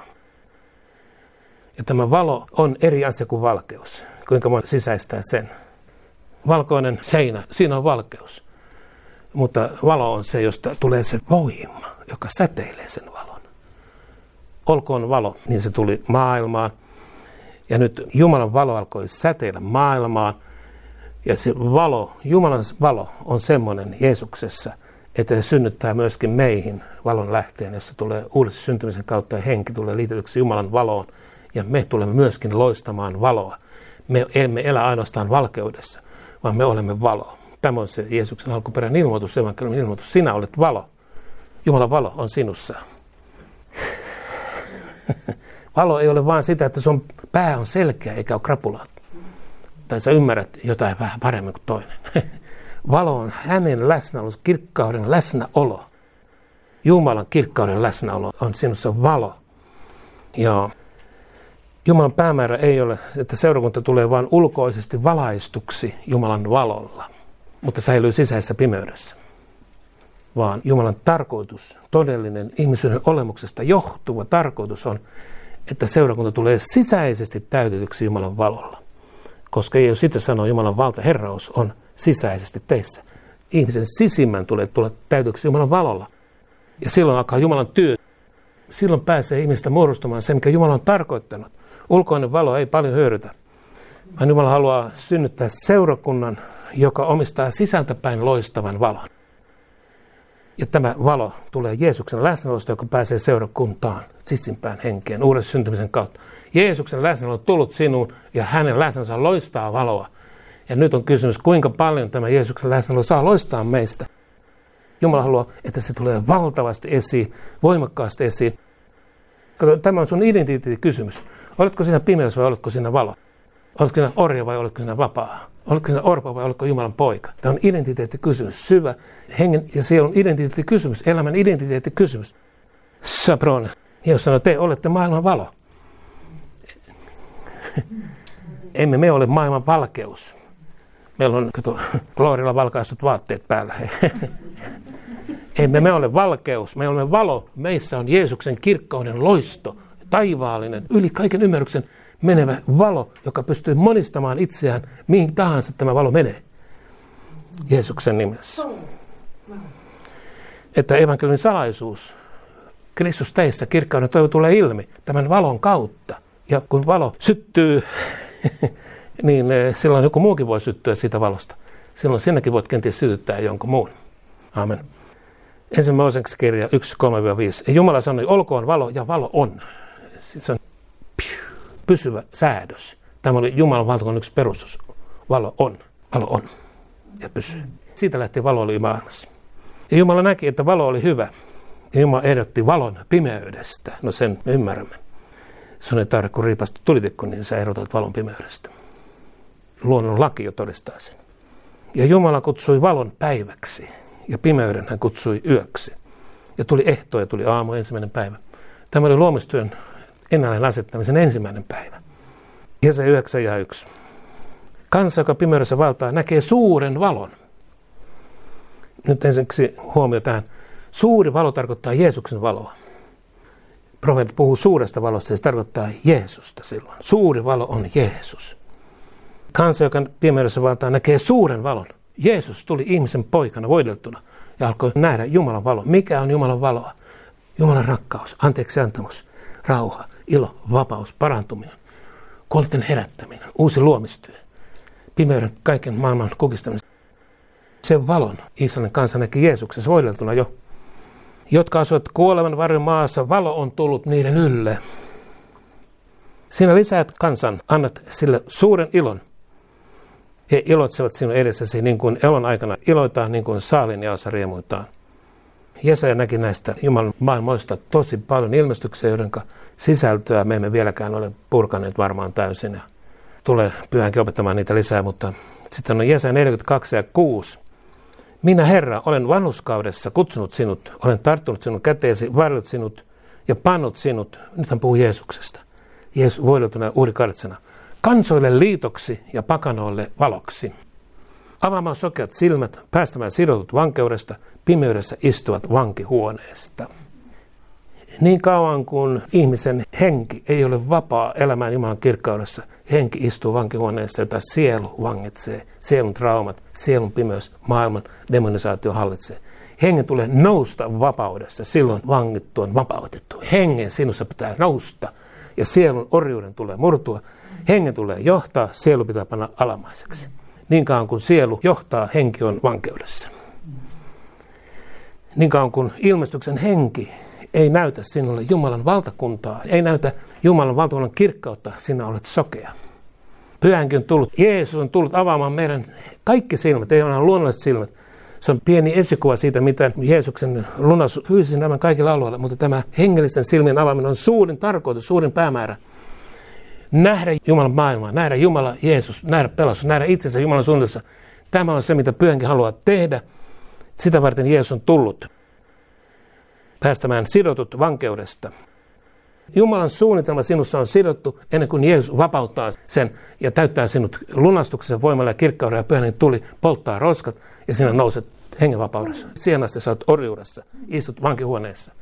Ja tämä valo on eri asia kuin valkeus. Kuinka voi sisäistää sen? Valkoinen seinä, siinä on valkeus. Mutta valo on se, josta tulee se voima, joka säteilee sen valon. Olkoon valo, niin se tuli maailmaan. Ja nyt Jumalan valo alkoi säteillä maailmaan. Ja se valo, Jumalan valo on semmoinen Jeesuksessa, että se synnyttää myöskin meihin valon lähteen, jossa tulee uudessa syntymisen kautta ja henki tulee liitetyksi Jumalan valoon. Ja me tulemme myöskin loistamaan valoa. Me emme elä ainoastaan valkeudessa, vaan me olemme valo. Tämä on se Jeesuksen alkuperäinen ilmoitus, evankeliumin ilmoitus. Sinä olet valo. Jumalan valo on sinussa. Valo ei ole vain sitä, että sun pää on selkeä eikä ole krapulaa. Tai sä ymmärrät jotain vähän paremmin kuin toinen. Valo on hänen läsnäolonsa, kirkkauden läsnäolo. Jumalan kirkkauden läsnäolo on sinussa valo. Ja Jumalan päämäärä ei ole, että seurakunta tulee vain ulkoisesti valaistuksi Jumalan valolla, mutta säilyy sisäisessä pimeydessä. Vaan Jumalan tarkoitus, todellinen ihmisyyden olemuksesta johtuva tarkoitus on, että seurakunta tulee sisäisesti täytetyksi Jumalan valolla. Koska Jeesus itse sanoo, Jumalan valta, herraus on sisäisesti teissä. Ihmisen sisimmän tulee tulla täytetyksi Jumalan valolla. Ja silloin alkaa Jumalan työ. Silloin pääsee ihmistä muodostumaan se, mikä Jumala on tarkoittanut. Ulkoinen valo ei paljon hyödytä, vaan Jumala haluaa synnyttää seurakunnan, joka omistaa sisältäpäin loistavan valon. Ja tämä valo tulee Jeesuksen läsnäolosta, joka pääsee seurakuntaan sisimpään henkeen uudessa syntymisen kautta. Jeesuksen läsnäolo on tullut sinuun ja hänen läsnäolonsa loistaa valoa. Ja nyt on kysymys, kuinka paljon tämä Jeesuksen läsnäolo saa loistaa meistä. Jumala haluaa, että se tulee valtavasti esiin, voimakkaasti esiin. Tämä on sun identiteettikysymys. Oletko sinä pimeys vai oletko sinä valo? Oletko sinä orja vai oletko sinä vapaa? Oletko sinä orpo vai oletko Jumalan poika? Tämä on identiteettikysymys, syvä hengen ja sielun identiteettikysymys, elämän identiteettikysymys. Sabron, Jeesus sanoi, te olette maailman valo. Emme me ole maailman valkeus. Meillä on kloorilla valkaistut vaatteet päällä. Emme me ole valkeus, me olemme valo. Meissä on Jeesuksen kirkkauden loisto, taivaallinen, yli kaiken ymmärryksen menevä valo, joka pystyy monistamaan itseään mihin tahansa tämä valo menee. Jeesuksen nimessä. Että evankeliumin salaisuus, Kristus teissä, kirkkauden toivo tulee ilmi tämän valon kautta. Ja kun valo syttyy, niin silloin joku muukin voi syttyä siitä valosta. Silloin sinäkin voit kenties sytyttää jonkun muun. Amen. Ensimmäinen Mooseksen kirja 1:3-5. Jumala sanoi, olkoon valo, ja valo on. Se on pysyvä säädös. Tämä oli Jumalan valtakunnan yksi perustus. Valo on ja pysyy. Siitä lähtien valo oli maailmassa. Ja Jumala näki, että valo oli hyvä. Ja Jumala ehdotti valon pimeydestä. No sen me ymmärrämme. Sun ei tarvitse, kun riipasta tulitikku, niin sä erotat valon pimeydestä. Luonnon laki jo todistaa sen. Ja Jumala kutsui valon päiväksi ja pimeyden hän kutsui yöksi. Ja tuli ehto ja tuli aamu, ensimmäinen päivä. Tämä oli luomistyön ennalleen asettamisen ensimmäinen päivä. Jesaja 9:1. Kansa, joka pimeydessä valtaa, näkee suuren valon. Nyt ensiksi huomio tähän. Suuri valo tarkoittaa Jeesuksen valoa. Profeetat puhuu suuresta valosta, se tarkoittaa Jeesusta silloin. Suuri valo on Jeesus. Kansa, joka pimeydessä valtaa, näkee suuren valon. Jeesus tuli ihmisen poikana voideltuna ja alkoi nähdä Jumalan valo. Mikä on Jumalan valoa? Jumalan rakkaus, anteeksiantamus, rauha, ilo, vapaus, parantuminen, kuolleiden herättäminen, uusi luomistyö, pimeyden kaiken maailman kukistaminen. Sen valon Israelin kansa näki Jeesuksessa voideltuna jo. Jotka asuvat kuoleman varjon maassa, valo on tullut niiden ylle. Sinä lisäät kansan, annat sille suuren ilon. He iloitsevat sinun edessäsi niin kuin elon aikana iloitaan, niin kuin saalin jaossa riemuitaan. Jesaja näki näistä Jumalan maailmoista tosi paljon ilmestyksiä, joiden sisältöä me emme vieläkään ole purkaneet varmaan täysin. Ja tulee pyhänkin opettamaan niitä lisää, mutta sitten on Jesaja 42:6. Minä Herra olen vanhuskaudessa kutsunut sinut, olen tarttunut sinun käteesi, varjellut sinut ja pannut sinut. Nyt hän puhuu Jeesuksesta. Jeesus voideltuna uurikartsena. Kansoille liitoksi ja pakanoille valoksi. Avaamaan sokeat silmät, päästämään sidotut vankeudesta, pimeydessä istuvat vankihuoneesta. Niin kauan kuin ihmisen henki ei ole vapaa elämään Jumalan kirkkaudessa, henki istuu vankihuoneessa, jota sielu vangitsee, sielun traumat, sielun pimeys, maailman demonisaatio hallitsee. Hengen tulee nousta vapaudessa, silloin vangittu on vapautettu. Hengen sinussa pitää nousta ja sielun orjuuden tulee murtua. Hengen tulee johtaa, sielu pitää panna alamaiseksi. Niin kauan kuin sielu johtaa, henki on vankeudessa. Niin kauan kuin ilmestyksen henki ei näytä sinulle Jumalan valtakuntaa, ei näytä Jumalan valtakunnan kirkkautta, sinä olet sokea. Pyhänkin on tullut, Jeesus on tullut avaamaan meidän kaikki silmät, ei ole luonnolliset silmät. Se on pieni esikuva siitä, mitä Jeesuksen lunas fyysisen elämän kaikilla alueilla, mutta tämä hengellisten silmien avaaminen on suurin tarkoitus, suurin päämäärä. Nähdä Jumalan maailmaa, nähdä Jumala, Jeesus, nähdä pelastus, nähdä itsensä Jumalan suunnitelmassa. Tämä on se, mitä pyhänkin haluaa tehdä. Sitä varten Jeesus on tullut päästämään sidotut vankeudesta. Jumalan suunnitelma sinussa on sidottu ennen kuin Jeesus vapauttaa sen ja täyttää sinut lunastuksen voimalla ja kirkkaudella ja pyhän tuli, polttaa roskat ja sinä nouset hengenvapaudessa. Siihen asti sä oot orjuudessa, istut vankihuoneessa.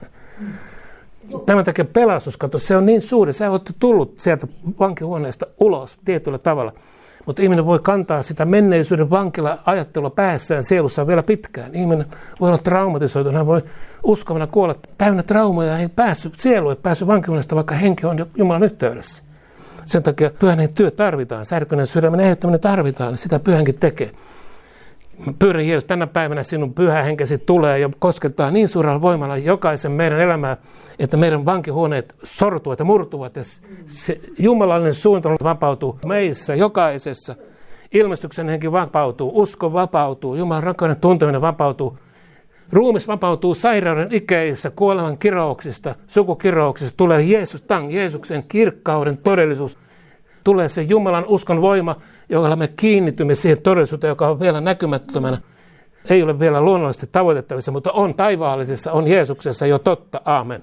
Tämän takia pelastus, se on niin suuri, sä oot tullut sieltä vankihuoneesta ulos tietyllä tavalla. Mutta ihminen voi kantaa sitä menneisyyden vankila-ajattelua päässään sielussaan vielä pitkään. Ihminen voi olla traumatisoitu, hän voi uskovana kuolla täynnä traumoja, sielu ei päässyt vankihuoneesta, vaikka henki on Jumalan yhteydessä. Sen takia pyhän työ tarvitaan, särkyneen sydämen eheyttäminen tarvitaan, sitä pyhänkin tekee. Pyydän Jeesus, tänä päivänä sinun pyhä henkesi tulee ja koskettaa niin suurella voimalla jokaisen meidän elämää, että meidän vankihuoneet sortuvat ja murtuvat ja se jumalallinen suunnitelma vapautuu meissä, jokaisessa. Ilmestyksen henki vapautuu, usko vapautuu, Jumalan rakkauden tunteminen vapautuu. Ruumis vapautuu sairauden ikeissä, kuoleman kirouksista, sukukirouksista. Tulee Jeesuksen kirkkauden todellisuus. Tulee se Jumalan uskon voima, jolla me kiinnitymme siihen todellisuuteen, joka on vielä näkymättömänä. Ei ole vielä luonnollisesti tavoitettavissa, mutta on taivaallisessa, on Jeesuksessa jo totta. Aamen.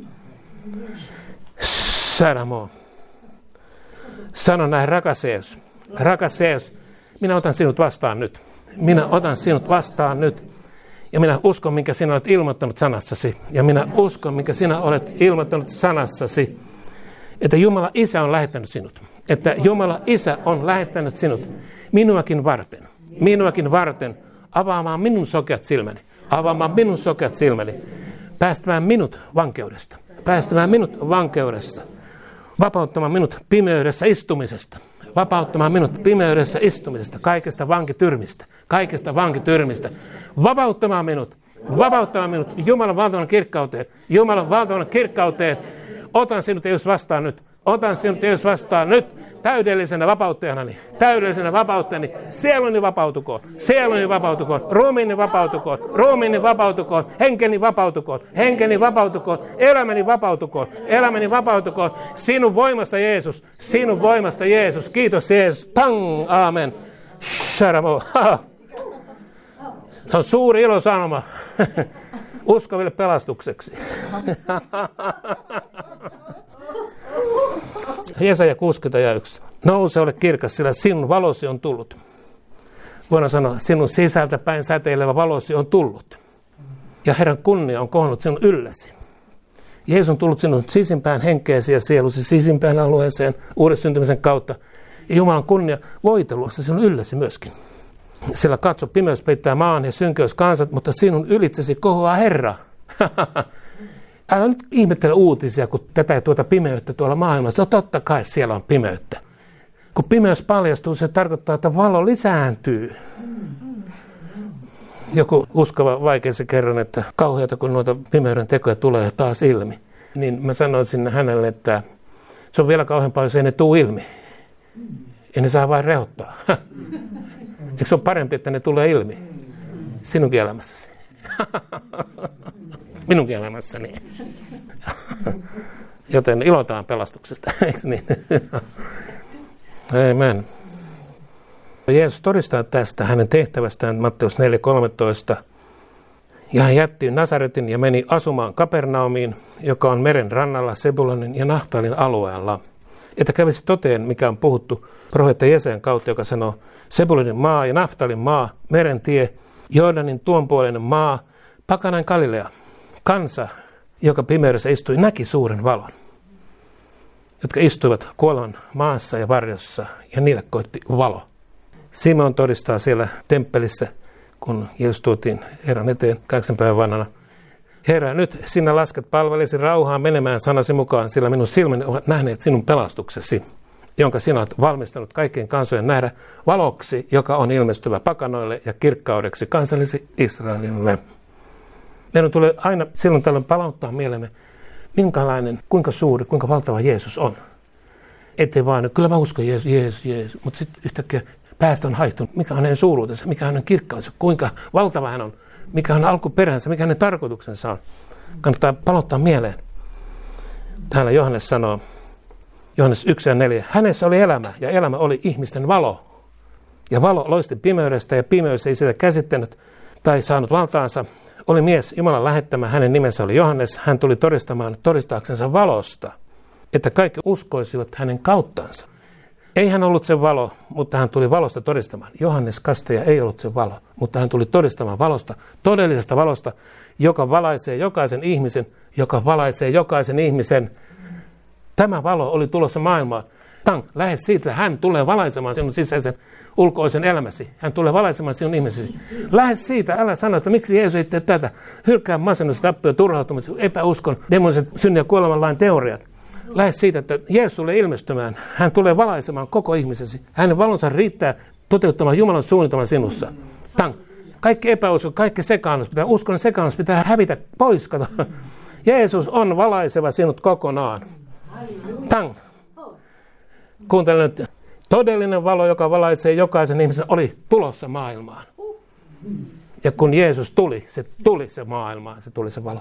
Sadamo. Sano näin, rakas Jeesus. Rakas Jeesus, minä otan sinut vastaan nyt. Minä otan sinut vastaan nyt. Ja minä uskon, minkä sinä olet ilmoittanut sanassasi. Ja minä uskon, minkä sinä olet ilmoittanut sanassasi. Että Jumala Isä on lähettänyt sinut. Että Jumala Isä on lähettänyt sinut minuakin varten, avaamaan minun sokeat silmäni, päästämään minut vankeudesta, vapauttamaan minut pimeydessä istumisesta, kaikesta vankityrmistä, vapauttamaan minut Jumalan valtavan kirkkauteen, otan sinut Jeesus vastaan nyt, täydellisenä vapauttajani, täydellisenä vapauttajani, sieluni vapautukoon, sieluni vapautukoon, ruumiini vapautukoon, ruumiini vapautukoon, henkeni vapautukoon, henkeni vapautukoon, elämäni vapautukoon, elämäni vapautukoon, sinun voimasta Jeesus, sinun voimasta Jeesus, kiitos Jeesus, tang, aamen, sharamo, se on suuri ilosanoma uskoville pelastukseksi. Jesaja 61. Nouse, ole kirkas, sillä sinun valosi on tullut. Voidaan sanoa, sinun sisältä päin säteilevä valosi on tullut. Ja Herran kunnia on kohonnut sinun ylläsi. Jeesus on tullut sinun sisimpään henkeesi ja sielusi sisimpään alueeseen uuden syntymisen kautta. Ja Jumalan kunnia voitelussa sinun ylläsi myöskin. Sillä katso, pimeys peittää maan ja synkeys kansat, mutta sinun ylitsesi kohoaa Herra. Älä nyt ihmettele uutisia, kun tätä ja tuota pimeyttä tuolla maailmassa. No totta kai siellä on pimeyttä. Kun pimeys paljastuu, se tarkoittaa, että valo lisääntyy. Joku uskova vaikeassa kerran, että kauheata kun noita pimeyden tekoja tulee taas ilmi. Niin mä sanoisin hänelle, että se on vielä kauheampaa, jos ei ne tule ilmi. Ja ne saa vain rehottaa. Eikö se ole parempi, että ne tulee ilmi sinunkin elämässäsi? Minunkin elämässäni. Joten ilotaan pelastuksesta, eikö niin? Amen. Jeesus todistaa tästä hänen tehtävästään Matteus 4:13. Ja hän jätti Nasaretin ja meni asumaan Kapernaumiin, joka on meren rannalla Sebulonin ja Naftalin alueella. Että kävisi toteen, mikä on puhuttu profeetta Jesajan kautta, joka sanoo, Sebulonin maa ja Naftalin maa, meren tie, Jordanin tuonpuoleinen maa, pakanain Galilea. Kansa, joka pimeydessä istui, näki suuren valon, jotka istuivat kuoleman maassa ja varjossa, ja niille koitti valo. Simon todistaa siellä temppelissä, kun Jeesus tuotiin Herran eteen 8 päivän vanhana. Herra, nyt sinä lasket palvelisi rauhaa menemään sanasi mukaan, sillä minun silmäni ovat nähneet sinun pelastuksesi, jonka sinä olet valmistanut kaikkien kansojen nähdä valoksi, joka on ilmestyvä pakanoille ja kirkkaudeksi kansallisi Israelille. Meidän tulee aina silloin tällöin palauttaa mielemme, minkälainen, kuinka suuri, kuinka valtava Jeesus on. Ettei vaan, kyllä mä uskon Jeesus, mutta sitten yhtäkkiä päästä on haihtunut, mikä on hänen suuruutensa, mikä on hänen kirkkautensa, kuinka valtava hän on, mikä on alkuperänsä, mikä hänen tarkoituksensa on. Kannattaa palauttaa mieleen. Täällä Johannes sanoo, Johannes 1:4, hänessä oli elämä ja elämä oli ihmisten valo. Ja valo loisti pimeydestä ja pimeys ei sitä käsittänyt tai saanut valtaansa. Oli mies Jumalan lähettämä, hänen nimensä oli Johannes, hän tuli todistaaksensa valosta, että kaikki uskoisivat hänen kauttansa. Ei hän ollut se valo, mutta hän tuli valosta todistamaan. Johannes Kastaja ei ollut se valo, mutta hän tuli todistamaan valosta, todellisesta valosta, joka valaisee jokaisen ihmisen. Tämä valo oli tulossa maailmaan. Lähes siitä, hän tulee valaisemaan sinun sisäisen ulkoisen elämäsi. Hän tulee valaisemaan sinun ihmisesi. Lähes siitä, älä sano, että miksi Jeesus ei tee tätä. Hylkää masennus, tappio, turhautumisen, epäuskon, demoniset synnin ja kuoleman lain teoriat. Lähes siitä, että Jeesus tulee ilmestymään. Hän tulee valaisemaan koko ihmisesi. Hänen valonsa riittää toteuttamaan Jumalan suunnitelman sinussa. Kaikki epäusko, kaikki sekaannus, uskon sekaannus pitää hävitä pois. Kato. Jeesus on valaiseva sinut kokonaan. Kuuntele nyt. Todellinen valo, joka valaisee jokaisen ihmisen, oli tulossa maailmaan. Ja kun Jeesus tuli se maailmaan, se tuli se valo.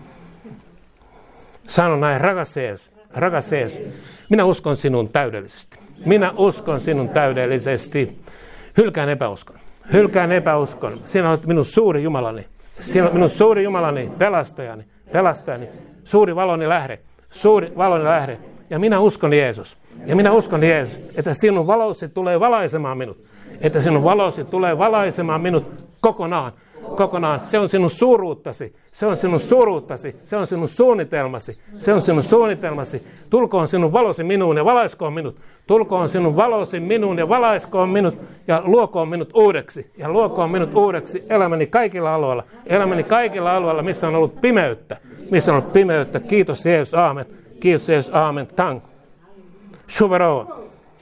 Sano näin, rakas Jeesus, minä uskon sinun täydellisesti. Minä uskon sinun täydellisesti. Hylkään epäuskon. Sinä olet minun suuri Jumalani. Sinä olet minun suuri Jumalani, pelastajani, suuri valoni lähde. Ja minä uskon Jeesus, että sinun valosi tulee valaisemaan minut. Että sinun valosi tulee valaisemaan minut kokonaan. Se on sinun suuruuttasi. Se on sinun suunnitelmasi. Tulkoon sinun valosi minuun ja valaiskoon minut. Tulkoon sinun valosi minuun ja valaiskoon minut ja luokoon minut uudeksi. Elämäni kaikilla alueilla, missä on ollut pimeyttä. Kiitos Jeesus, aamen. Tang. Shuveroa.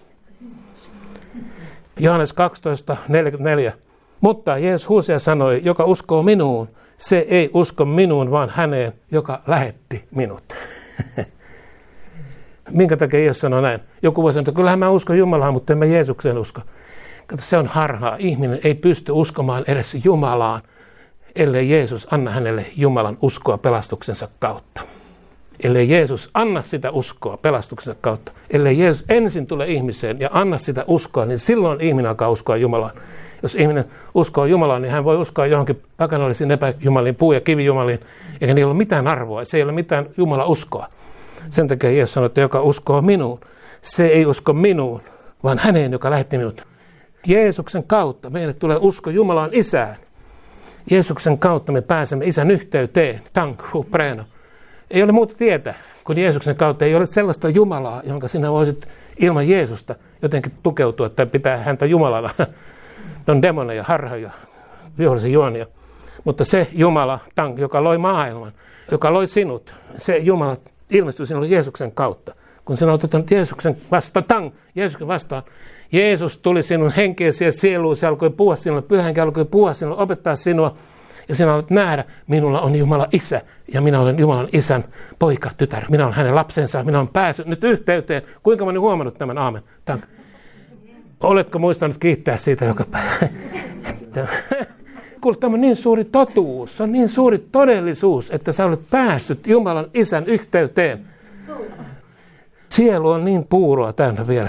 Johannes 12:44. Mutta Jeesus huusi ja sanoi, joka uskoo minuun, se ei usko minuun, vaan häneen, joka lähetti minut. Minkä takia Jeesus sanoi näin? Joku voi sanoa, että kyllähän mä uskon Jumalaan, mutta en mä Jeesukseen usko. Kato, se on harhaa. Ihminen ei pysty uskomaan edes Jumalaan, ellei Jeesus anna hänelle Jumalan uskoa pelastuksensa kautta. Ellei Jeesus anna sitä uskoa pelastuksensa kautta. Ellei Jeesus ensin tule ihmiseen ja anna sitä uskoa, niin silloin ihminen alkaa uskoa Jumalaan. Jos ihminen uskoo Jumalaan, niin hän voi uskoa johonkin pakanallisiin epäjumaliin, puu- ja kivijumaliin, eikä niillä ole mitään arvoa. Se ei ole mitään Jumalan uskoa. Sen takia Jeesus sanoi, että joka uskoo minuun, se ei usko minuun, vaan häneen, joka lähetti minut. Jeesuksen kautta meille tulee usko Jumalaan Isään. Jeesuksen kautta me pääsemme Isän yhteyteen. Tanku preno. Ei ole muuta tietä kuin Jeesuksen kautta. Ei ole sellaista Jumalaa, jonka sinä voisit ilman Jeesusta jotenkin tukeutua tai pitää häntä Jumalana. Ne on demoneja, harhoja, vihollisen juonia. Mutta se Jumala, joka loi maailman, joka loi sinut, se Jumala ilmestyi sinulle Jeesuksen kautta. Kun sinä olet ottanut Jeesuksen vastaan, Jeesus tuli sinun henkeesi ja sieluun, se alkoi puhua sinulle, Pyhä Henki alkoi puhua sinulle, opettaa sinua. Ja sinä olet nähdä, minulla on Jumala Isä ja minä olen Jumalan Isän poika, tytär. Minä olen hänen lapsensa, minä olen päässyt nyt yhteyteen. Kuinka moni huomannut tämän? Aamen. Oletko muistanut kiittää siitä joka päivä? Kuule, tämä on niin suuri totuus, se on niin suuri todellisuus, että sä olet päässyt Jumalan Isän yhteyteen. Sielu on niin puuroa täynnä vielä.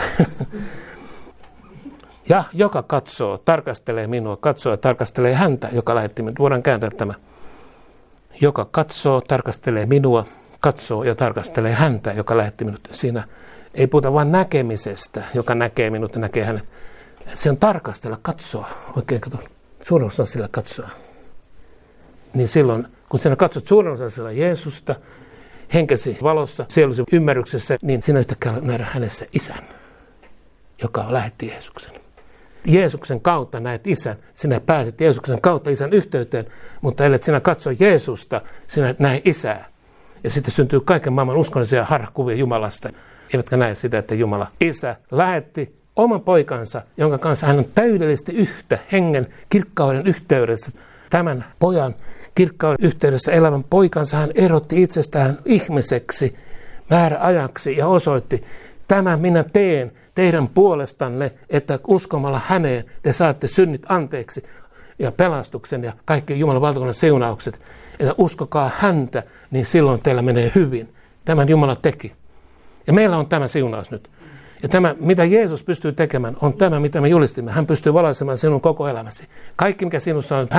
Ja joka katsoo, tarkastelee minua, katsoo ja tarkastelee häntä, joka lähetti minut. Voidaan kääntää tämä. Joka katsoo, tarkastelee minua, katsoo ja tarkastelee häntä, joka lähetti minut. Siinä ei puhuta vain näkemisestä, joka näkee minut ja näkee hänet. Se on tarkastella, katsoa. Oikein kato, suurin osa sillä katsoa. Niin silloin, kun sinä katsot suurin osa sillä Jeesusta, henkesi valossa, sielusi ymmärryksessä, niin sinä yhtäkkiä nähdä hänessä Isän, joka lähetti Jeesuksen. Jeesuksen kautta näet Isän, sinä pääset Jeesuksen kautta Isän yhteyteen, mutta ellet sinä katso Jeesusta, sinä et näe Isää. Ja sitten syntyy kaiken maailman uskonnollisia harhakuvia Jumalasta, eivätkä näe sitä, että Jumala Isä lähetti oman poikansa, jonka kanssa hän on täydellisesti yhtä hengen kirkkauden yhteydessä. Tämän pojan kirkkauden yhteydessä elävän poikansa hän erotti itsestään ihmiseksi määräajaksi ja osoitti, tämän minä teen teidän puolestanne, että uskomalla häneen te saatte synnit anteeksi ja pelastuksen ja kaikki Jumalan valtakunnan siunaukset. Että uskokaa häntä, niin silloin teillä menee hyvin. Tämän Jumala teki. Ja meillä on tämä siunaus nyt. Ja tämä, mitä Jeesus pystyy tekemään, on tämä, mitä me julistimme. Hän pystyy valaisemaan sinun koko elämäsi. Kaikki, mikä sinussa on,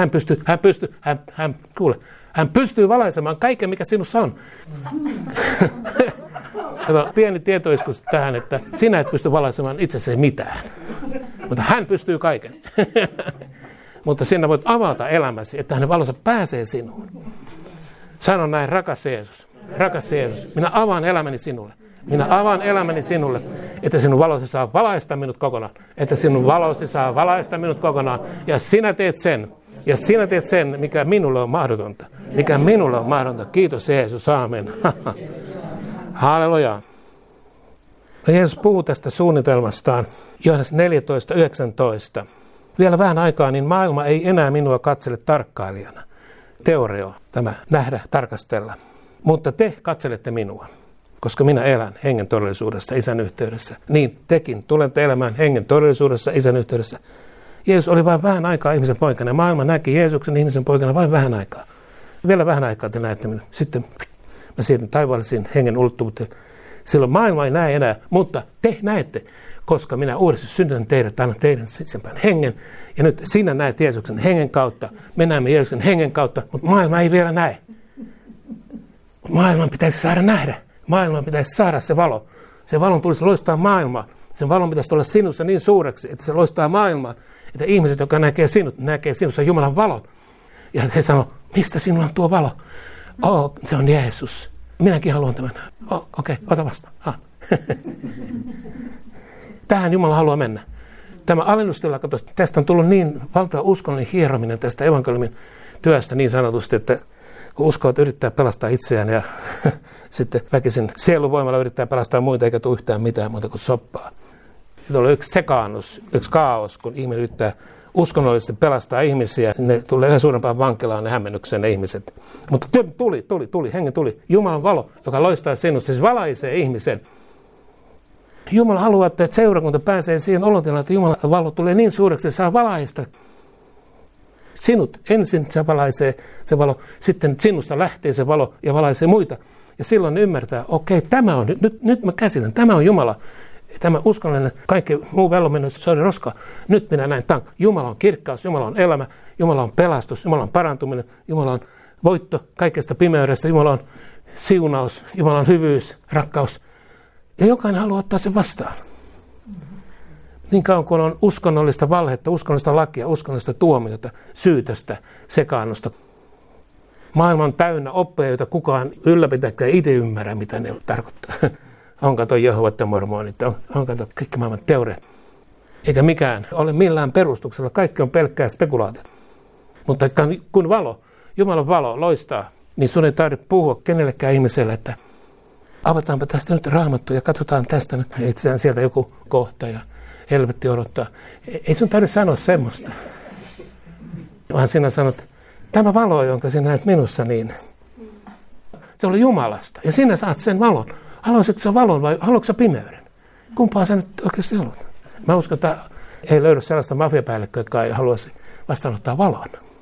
hän pystyy valaisemaan kaiken, mikä sinussa on. Pieni tietoiskus tähän, että sinä et pysty valaisemaan itsesi mitään. Mutta hän pystyy kaiken. Mutta sinä voit avata elämäsi, että hänen valonsa pääsee sinuun. Sano näin, rakas Jeesus, minä avaan elämäni sinulle. Minä avaan elämäni sinulle, että sinun valosi saa valaista minut kokonaan. Että sinun valosi saa valaista minut kokonaan. Ja sinä teet sen. Ja sinä teet sen, mikä minulle on mahdotonta. Mikä minulle on mahdotonta. Kiitos Jeesus, aamen. Halleluja. Jeesus puhuu tästä suunnitelmastaan. Johannes 14:19. Vielä vähän aikaa, niin maailma ei enää minua katsele tarkkailijana. Teoreo, tämä nähdä, tarkastella. Mutta te katselette minua. Koska minä elän hengen todellisuudessa Isän yhteydessä, niin tekin tulette elämään hengen todellisuudessa Isän yhteydessä. Jeesus oli vain vähän aikaa ihmisen poikana. Maailma näki Jeesuksen ihmisen poikana vain vähän aikaa. Vielä vähän aikaa te näette minut. Sitten mä siirryn taivaallisiin hengen ulottuvuuteen. Silloin maailma ei näe enää, mutta te näette, koska minä uudesti synnytän teidät, annan teidän sisempään hengen. Ja nyt sinä näet Jeesuksen hengen kautta. Me näemme Jeesuksen hengen kautta, mutta maailma ei vielä näe. Maailman pitäisi saada nähdä. Maailman pitäisi saada se valo. Se valon tulisi loistaa maailmaa. Sen valon pitäisi olla sinussa niin suureksi, että se loistaa maailmaa. Että ihmiset, jotka näkee sinussa Jumalan valon. Ja he sanoo, mistä sinulla on tuo valo? Se on Jeesus. Minäkin haluan tämän. Okei, ota vastaan. Tähän Jumala haluaa mennä. Tämä alennustila, tästä on tullut niin valtava uskonnollinen hierominen tästä evankeliumin työstä niin sanotusti, että kun uskovat yrittää pelastaa itseään ja sitten väkisin sieluvoimalla yrittää pelastaa muita eikä tule yhtään mitään muuta kuin soppaa. Sitten on yksi sekaannus, yksi kaos, kun ihminen yrittää uskonnollisesti pelastaa ihmisiä. Ne tulee yhä suurempaan vankilaan ne hämmennykseen ne ihmiset. Mutta hengen tuli. Jumalan valo, joka loistaa sinusta, siis valaisee ihmisen. Jumala haluaa, että seurakunta pääsee siihen olotilaan, että Jumalan valo tulee niin suureksi, että saa valaista sinut. Ensin se valaisee se valo, sitten sinusta lähtee se valo ja valaisee muita. Ja silloin ne ymmärtää, okei, tämä on, nyt mä käsitän, tämä on Jumala. Tämä uskonnollinen, kaikki muu vello mennyt, se on roska. Nyt minä näen tämän. Jumala on kirkkaus, Jumala on elämä, Jumala on pelastus, Jumala on parantuminen, Jumala on voitto kaikesta pimeydestä, Jumala on siunaus, Jumala on hyvyys, rakkaus. Ja jokainen haluaa ottaa sen vastaan. Niin kauan kuin on uskonnollista valhetta, uskonnollista lakia, uskonnollista tuomiota, syytöstä, sekaannusta. Maailma on täynnä oppeja, joita kukaan ylläpitää ja itse ymmärrä, mitä ne tarkoittaa. On kato Jehovat ja mormonit, on kato kaikki maailman teoriat. Eikä mikään ole millään perustuksella, kaikki on pelkkää spekulaatiota. Mutta kun valo, Jumalan valo loistaa, niin sun ei tarvitse puhua kenellekään ihmiselle, että avataanpa tästä nyt Raamattu ja katsotaan tästä nyt itseään sieltä joku kohta ja helvetti odottaa. Ei sun tarvitse sanoa semmoista, vaan sinä sanot, tämä valo, jonka sinä näet minussa, niin se oli Jumalasta ja sinä saat sen valon. Haluaisitko sä valon vai haluatko sä pimeyden? Kumpaa sä nyt oikeasti haluat? Mä uskon, että ei löydy sellaista mafiapäällikköä, joka ei haluaisi vastaanottaa valon.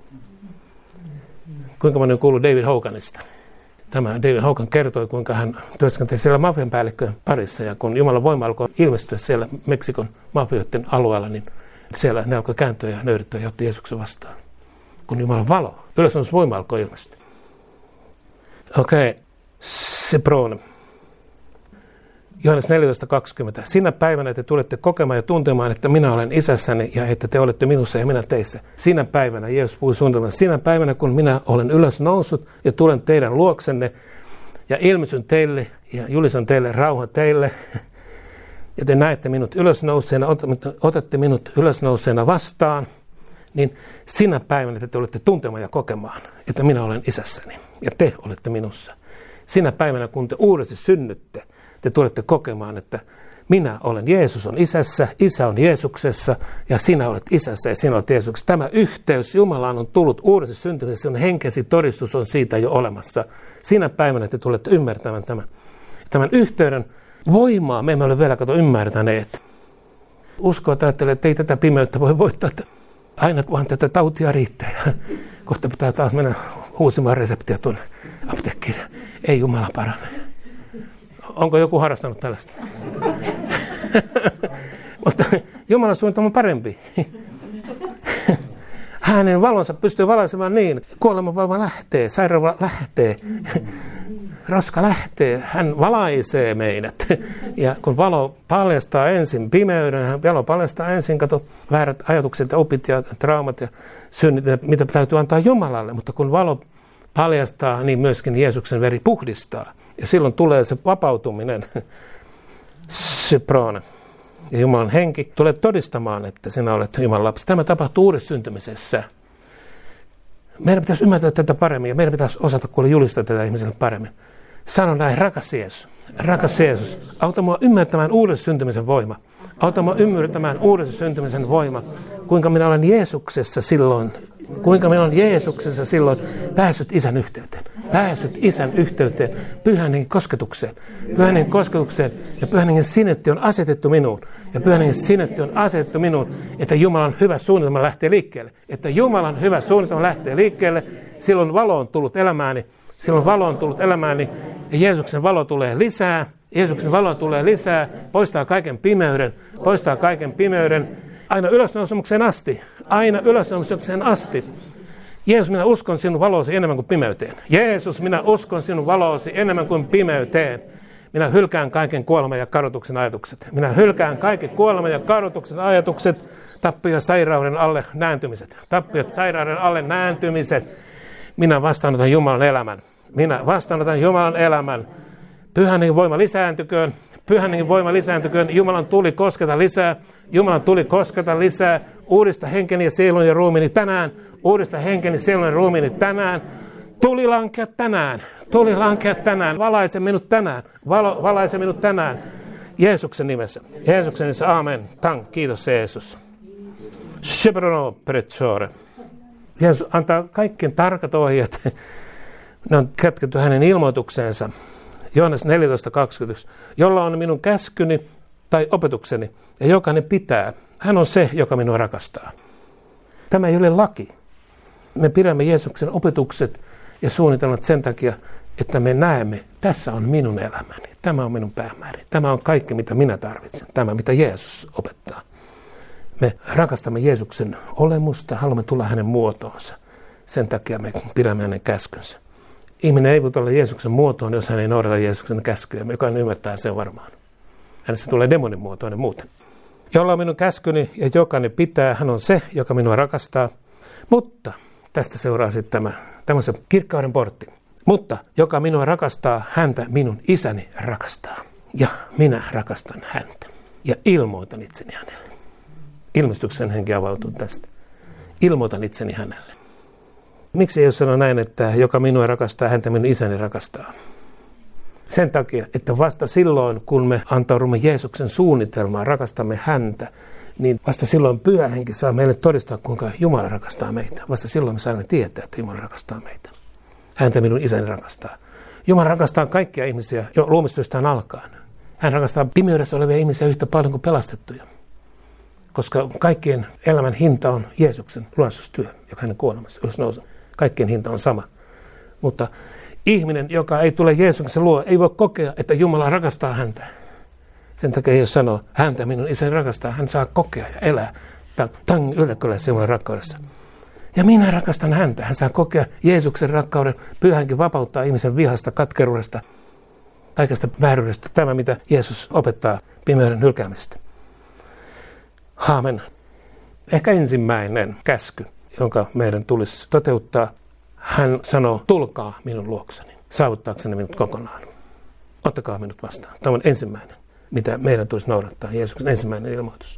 Kuinka moni on kuullut David Hoganista? Tämä David Hogan kertoi, kuinka hän työskenteli siellä mafian päällikköjen parissa. Ja kun Jumalan voima alkoi ilmestyä siellä Meksikon mafioiden alueella, niin siellä ne alkoi kääntyä ja nöyryttyä ja otti Jeesuksen vastaan. Kun Jumalan valo, ylösnousemusvoima alkoi ilmestyä. Okei, Seprone. Johannes 14.20. Sinä päivänä te tulette kokemaan ja tuntemaan, että minä olen isässäni ja että te olette minussa ja minä teissä. Sinä päivänä, Jeesus puhui suunnitelmassa, sinä päivänä kun minä olen ylös noussut ja tulen teidän luoksenne ja ilmestyn teille ja julistan teille rauha teille. Ja te näette minut ylösnouseena, otatte minut ylösnouseena vastaan, niin sinä päivänä te tulette tuntemaan ja kokemaan, että minä olen isässäni ja te olette minussa. Sinä päivänä kun te uudesti synnytte, te tulette kokemaan, että minä olen Jeesus on isässä, isä on Jeesuksessa ja sinä olet isässä ja sinä olet Jeesuksessa. Tämä yhteys Jumalaan on tullut uudesti syntymisessä, on henkesi todistus on siitä jo olemassa. Sinä päivänä te tulette ymmärtämään tämän yhteyden voimaa. Me emme ole vielä ymmärtäneet. Uskoa ajattelee, että ei tätä pimeyttä voi voittaa, että aina vaan tätä tautia riittää. Kohta pitää taas mennä uusimaan reseptiä tuonne apteekkiin. Ei Jumala parane. Onko joku harrastanut tällaista? Mutta Jumalan suunnitelma on parempi. Hänen valonsa pystyy valaisemaan niin. Kuoleman vaiva lähtee, sairaala lähtee, roska lähtee. Hän valaisee meidät. Ja kun valo paljastaa ensin pimeyden, valo paljastaa ensin, väärät ajatukset ja opit ja traumat ja synnit, mitä täytyy antaa Jumalalle. Mutta kun valo paljastaa, niin myöskin Jeesuksen veri puhdistaa. Ja silloin tulee se vapautuminen, Seprone. Ja Jumalan henki tulee todistamaan, että sinä olet Jumalan lapsi. Tämä tapahtuu uudessa syntymisessä. Meidän pitäisi ymmärtää tätä paremmin ja meidän pitäisi osata julistaa tätä ihmiselle paremmin. Sano näin, rakas Jeesus, auta mua ymmärtämään uudessa syntymisen voima. Auta mua ymmärtämään uudessa syntymisen voima, kuinka minä olen Jeesuksessa silloin. Kuinka meillä on Jeesuksessa silloin päässyt isän yhteyteen. Päässyt isän yhteyteen, pyhän hengen kosketukseen. Pyhän hengen kosketukseen ja pyhän hengen sinetti on asetettu minuun. Ja pyhän hengen sinetti on asetettu minuun, että Jumalan hyvä suunnitelma lähtee liikkeelle. Että Jumalan hyvä suunnitelma lähtee liikkeelle, silloin valo on tullut elämääni. Silloin valo on tullut elämääni ja Jeesuksen valo tulee lisää. Jeesuksen valo tulee lisää, poistaa kaiken pimeyden. Aina ylösnousemukseen asti. Aina ylösnousemukseen asti. Jeesus, minä uskon sinun valoosi enemmän kuin pimeyteen. Jeesus, minä uskon sinun valoosi enemmän kuin pimeyteen. Minä hylkään kaiken kuoleman ja kadotuksen ajatukset. Minä hylkään kaiken kuoleman ja kadotuksen ajatukset. Tappio sairauden alle nääntymiset. Tappiot sairauden alle nääntymiset. Minä vastaanotan Jumalan elämän. Minä vastaanotan Jumalan elämän. Pyhän hengen voima lisääntyköön. Pyhän hengen voima lisääntyköön. Jumalan tuli kosketa lisää. Jumalan tuli kosketa lisää. Uudista henkeni ja sielun ja ruumiini tänään. Uudista henkeni, sielun ja ruumiini tänään. Tuli lankea tänään. Tuli lankea tänään. Valaise minut tänään. Valaise minut tänään. Jeesuksen nimessä. Jeesuksen nimessä. Aamen. Thank. Kiitos Jeesus. Sheprono pretsore. Jeesus antaa kaikkien tarkat ohjeet. Ne on kätketty hänen ilmoitukseensa. Johannes 14.20. Jolla on minun käskyni tai opetukseni, ja jokainen pitää, hän on se, joka minua rakastaa. Tämä ei ole laki. Me pidämme Jeesuksen opetukset ja suunnitelmat sen takia, että me näemme, tässä on minun elämäni, tämä on minun päämääräni, tämä on kaikki, mitä minä tarvitsen, tämä, mitä Jeesus opettaa. Me rakastamme Jeesuksen olemusta, haluamme tulla hänen muotoonsa. Sen takia me pidämme hänen käskynsä. Ihminen ei voi tulla Jeesuksen muotoon, jos hän ei noudata Jeesuksen käskyjä. Jokainen ymmärtää sen varmaan. Hänestä tulee demonin muotoinen muuten. Jolla on minun käskyni ja jokainen pitää, hän on se, joka minua rakastaa. Mutta tästä seuraa sitten tämmöisen kirkkauden portti. Mutta joka minua rakastaa, häntä minun isäni rakastaa. Ja minä rakastan häntä. Ja ilmoitan itseni hänelle. Ilmestyksen henki avautuu tästä. Ilmoitan itseni hänelle. Miksi ei sano näin, että joka minua rakastaa, häntä minun isäni rakastaa? Sen takia, että vasta silloin, kun me antaudumme Jeesuksen suunnitelmaan, rakastamme häntä, niin vasta silloin Pyhä Henki saa meille todistaa, kuinka Jumala rakastaa meitä. Vasta silloin me saamme tietää, että Jumala rakastaa meitä. Häntä minun isäni rakastaa. Jumala rakastaa kaikkia ihmisiä jo luomistyöstään alkaen. Hän rakastaa pimeydessä olevia ihmisiä yhtä paljon kuin pelastettuja. Koska kaikkien elämän hinta on Jeesuksen lunastustyö, joka hänen kuolemassa ylösnousu. Kaikkien hinta on sama. Mutta ihminen, joka ei tule Jeesuksen luo, ei voi kokea, että Jumala rakastaa häntä. Sen takia jos sanoo, häntä minun isäni rakastaa, hän saa kokea ja elää yltäkyläisessä Jumalan rakkaudessa. Ja minä rakastan häntä. Hän saa kokea Jeesuksen rakkauden. Pyhä Henki vapauttaa ihmisen vihasta, katkeruudesta, kaikesta vääryydestä. Tämä, mitä Jeesus opettaa pimeyden hylkäämisestä. Aamen. Ehkä ensimmäinen käsky, jonka meidän tulisi toteuttaa. Hän sanoo, tulkaa minun luokseni, saavuttaakseni minut kokonaan. Ottakaa minut vastaan. Tämä on ensimmäinen, mitä meidän tulisi noudattaa. Jeesuksen ensimmäinen ilmoitus.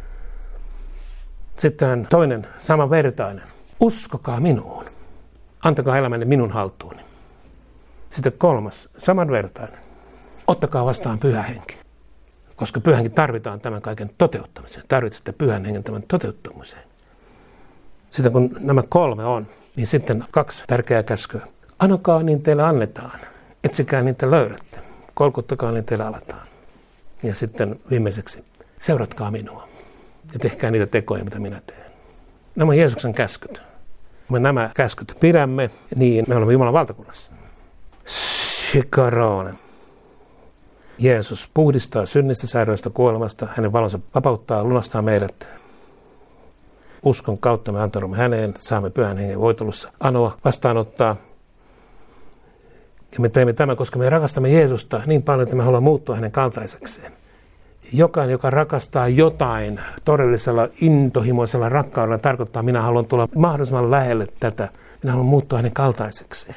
Sitten toinen, samanvertainen. Uskokaa minuun. Antakaa elämänne minun haltuuni. Sitten kolmas, samanvertainen. Ottakaa vastaan Pyhä Henki. Koska Pyhä Henki tarvitaan tämän kaiken toteuttamiseen. Tarvitsette Pyhän Hengen tämän toteuttamiseen. Sitten kun nämä kolme on, niin sitten kaksi tärkeää käskyä. Anokaa, niin teille annetaan. Etsikää, niin te löydätte. Kolkuttakaa, niin teille avataan. Ja sitten viimeiseksi, seuratkaa minua. Ja tehkää niitä tekoja, mitä minä teen. Nämä on Jeesuksen käskyt. Kun me nämä käskyt pidämme, niin me olemme Jumalan valtakunnassa. Shikarone. Jeesus puhdistaa synnistä, sairaudesta, kuolemasta. Hänen valonsa vapauttaa, lunastaa meidät. Uskon kautta me antaudumme häneen, saamme Pyhän Hengen voitelussa anoa, vastaanottaa. Ja me teemme tämän, koska me rakastamme Jeesusta niin paljon, että me haluamme muuttua hänen kaltaisekseen. Jokainen, joka rakastaa jotain todellisella intohimoisella rakkaudella, tarkoittaa, minä haluan tulla mahdollisimman lähelle tätä. Minä haluan muuttua hänen kaltaisekseen.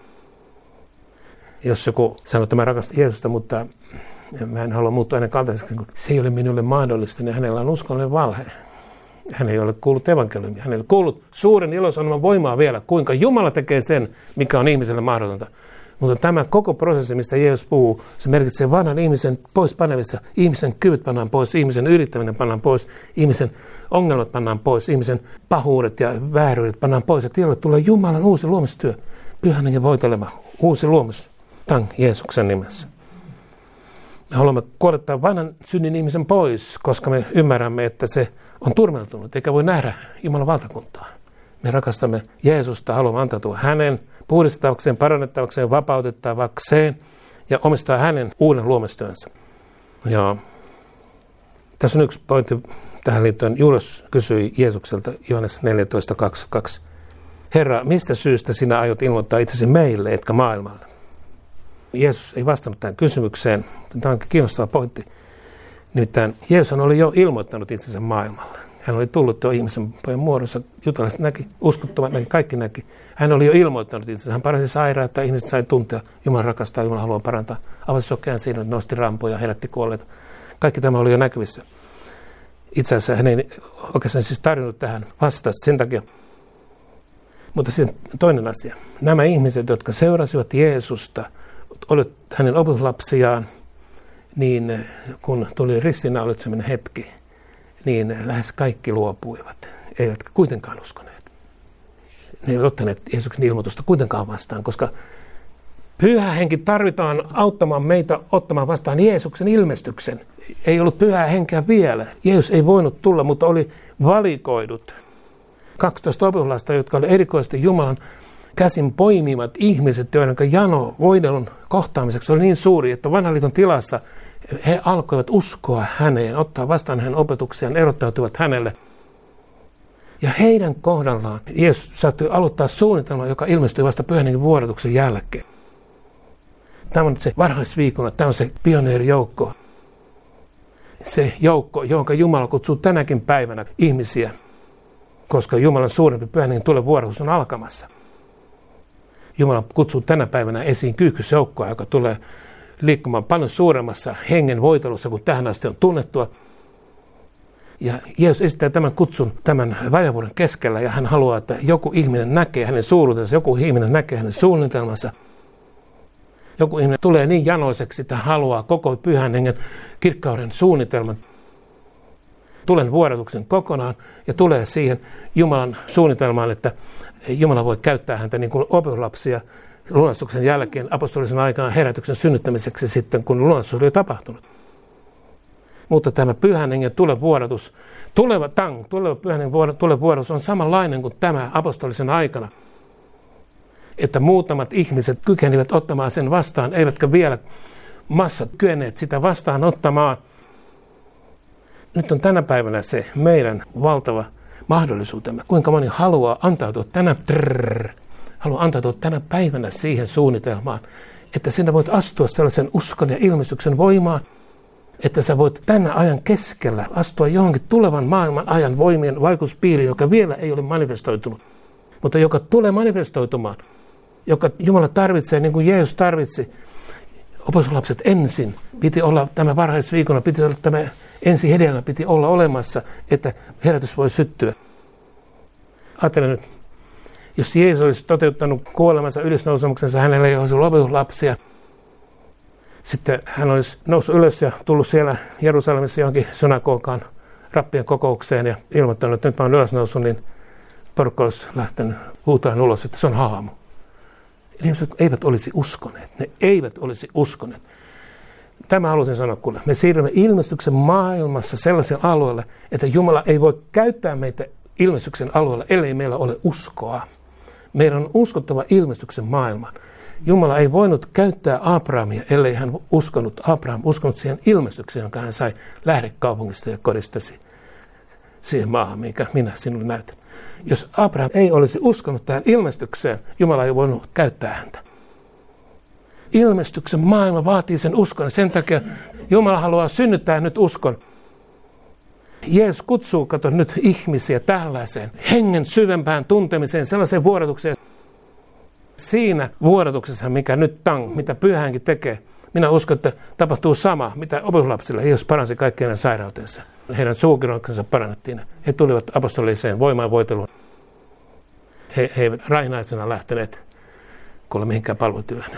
Jos joku sanoo, että mä rakastan Jeesusta, mutta mä en halua muuttua hänen kaltaisekseen, kun se ei ole minulle mahdollista, niin hänellä on uskonnollinen valhe. Hän ei ole kuullut evankeliumia. Hän ei ole kuullut suuren ilosanoman voimaa vielä, kuinka Jumala tekee sen, mikä on ihmiselle mahdotonta. Mutta tämä koko prosessi, mistä Jeesus puhuu, se merkitsee vanhan ihmisen pois panemista. Ihmisen kyvyt pannaan pois, ihmisen yrittäminen pannaan pois, ihmisen ongelmat pannaan pois, ihmisen pahuudet ja vääryydet pannaan pois. Ja tilalle tulee Jumalan uusi luomistyö, Pyhän Hengen voitelema, uusi luomus, tämän Jeesuksen nimessä. Me haluamme kuolettaa vanhan synnin ihmisen pois, koska me ymmärrämme, että se on turmeltunut, eikä voi nähdä Jumalan valtakuntaa. Me rakastamme Jeesusta, haluamme antautua hänen puhdistettavakseen, parannettavakseen, vapautettavakseen ja omistaa hänen uuden luomistyönsä. Ja tässä on yksi pointti tähän liittyen. Judas kysyi Jeesukselta Johannes 14:22. Herra, mistä syystä sinä aiot ilmoittaa itsesi meille, etkä maailmalle? Jeesus ei vastannut tähän kysymykseen. Tämä on kiinnostava pointti. Nimittäin Jeesus oli jo ilmoittanut itsensä maailmalle. Hän oli tullut jo ihmisen pojan muodossa. Juutalaiset näki, uskottomat näki, kaikki näki. Hän oli jo ilmoittanut itsensä. Hän paransi sairautta, ihmiset sai tuntea. Jumala rakastaa, Jumala haluaa parantaa. Avasi sokean silmät, nosti rampoja, herätti kuolleita. Kaikki tämä oli jo näkyvissä. Itse asiassa hän ei oikeastaan siis tarjonnut tähän vastata sen takia. Mutta sitten toinen asia. Nämä ihmiset, jotka seurasivat Jeesusta, olivat hänen opetuslapsiaan, niin kun tuli ristiinnaulitseminen hetki, niin lähes kaikki luopuivat, eivätkä kuitenkaan uskoneet. Ne eivät ottaneet Jeesuksen ilmoitusta kuitenkaan vastaan, koska Pyhä henki tarvitaan auttamaan meitä ottamaan vastaan Jeesuksen ilmestyksen. Ei ollut pyhää henkeä vielä. Jeesus ei voinut tulla, mutta oli valikoidut 12 opetuslasta, jotka olivat erikoisesti Jumalan käsin poimimat ihmiset, joiden jano voidelun kohtaamiseksi oli niin suuri, että vanhan liiton tilassa he alkoivat uskoa häneen, ottaa vastaan hänen opetuksiaan, erottautuivat hänelle. Ja heidän kohdallaan Jeesus saattoi aloittaa suunnitelman, joka ilmestyi vasta pyhän hengen vuodatuksen jälkeen. Tämä on se varhaisviikona, tämä on se pioneerijoukko. Se joukko, jonka Jumala kutsuu tänäkin päivänä ihmisiä, koska Jumalan suurempi pyhän hengen tuleva vuodatus on alkamassa. Jumala kutsuu tänä päivänä esiin kyykysjoukkoa, joka tulee liikkumaan paljon suuremmassa hengen voitelussa kuin tähän asti on tunnettua. Ja Jeesus esittää tämän kutsun tämän vajaavuuden keskellä ja hän haluaa, että joku ihminen näkee hänen suuruutensa, joku ihminen näkee hänen suunnitelmansa. Joku ihminen tulee niin janoiseksi, että haluaa koko pyhän hengen kirkkauden suunnitelman. Tulen vuodatuksen kokonaan ja tulee siihen Jumalan suunnitelmaan, että Jumala voi käyttää häntä niin kuin opetuslapsia lunastuksen jälkeen apostolisen aikana herätyksen synnyttämiseksi sitten, kun lunastus oli tapahtunut. Mutta tämä pyhän hengen vuodatus, tuleva pyhän hengen vuodatus on samanlainen kuin tämä apostolisen aikana. Että muutamat ihmiset kykenivät ottamaan sen vastaan, eivätkä vielä massat kyenneet sitä vastaan ottamaan. Nyt on tänä päivänä se meidän valtava mahdollisuutemme. Kuinka moni haluaa antautua tänä päivänä siihen suunnitelmaan, että sinä voit astua sellaisen uskon ja ilmestyksen voimaan, että sä voit tänä ajan keskellä astua johonkin tulevan maailman ajan voimien vaikutuspiiriin, joka vielä ei ole manifestoitunut, mutta joka tulee manifestoitumaan, joka Jumala tarvitsee niin kuin Jeesus tarvitsi. Opetuslapset ensin piti olla tämä varhaisviikona, piti olla tämä ensi hedelmä piti olla olemassa, että herätys voi syttyä. Ajattelen nyt, jos Jeesus olisi toteuttanut kuolemansa ylösnousemuksensa, hänellä ei olisi ollut opetuslapsia. Sitten hän olisi noussut ylös ja tullut siellä Jerusalemissa johonkin synagogaan rappien kokoukseen ja ilmoittanut, että nyt mä oon ylösnoussut, niin porukka olisi lähtenyt huutaen ulos, että se on haamu. Ihmiset eivät olisi uskoneet. Ne eivät olisi uskoneet. Tämä haluaisin sanoa kuule. Me siirrymme ilmestyksen maailmassa sellaiselle alueelle, että Jumala ei voi käyttää meitä ilmestyksen alueella, ellei meillä ole uskoa. Meidän on uskottava ilmestyksen maailmaan. Jumala ei voinut käyttää Abrahamia, ellei hän Abraham uskonut siihen ilmestykseen, jonka hän sai lähdekaupungista ja kodistasi siihen maahan, minkä minä sinulle näytän. Jos Abraham ei olisi uskonut tähän ilmestykseen, Jumala ei voinut käyttää häntä. Ilmestyksen maailma vaatii sen uskon. Sen takia Jumala haluaa synnyttää nyt uskon. Jeesus kutsuu, nyt ihmisiä tällaiseen hengen syvempään tuntemiseen, sellaiseen vuodatukseen. Siinä vuodatuksessa, mikä nyt mitä pyhä henki tekee, minä uskon, että tapahtuu sama, mitä opetuslapsilla. Jeesus paransi kaikki heidän sairautensa. Heidän suukiroiksensa parannettiin. He tulivat apostoliseen voimaan voiteluun. He eivät raihnaisena lähteneet kuule mihinkään palvelutyöhön.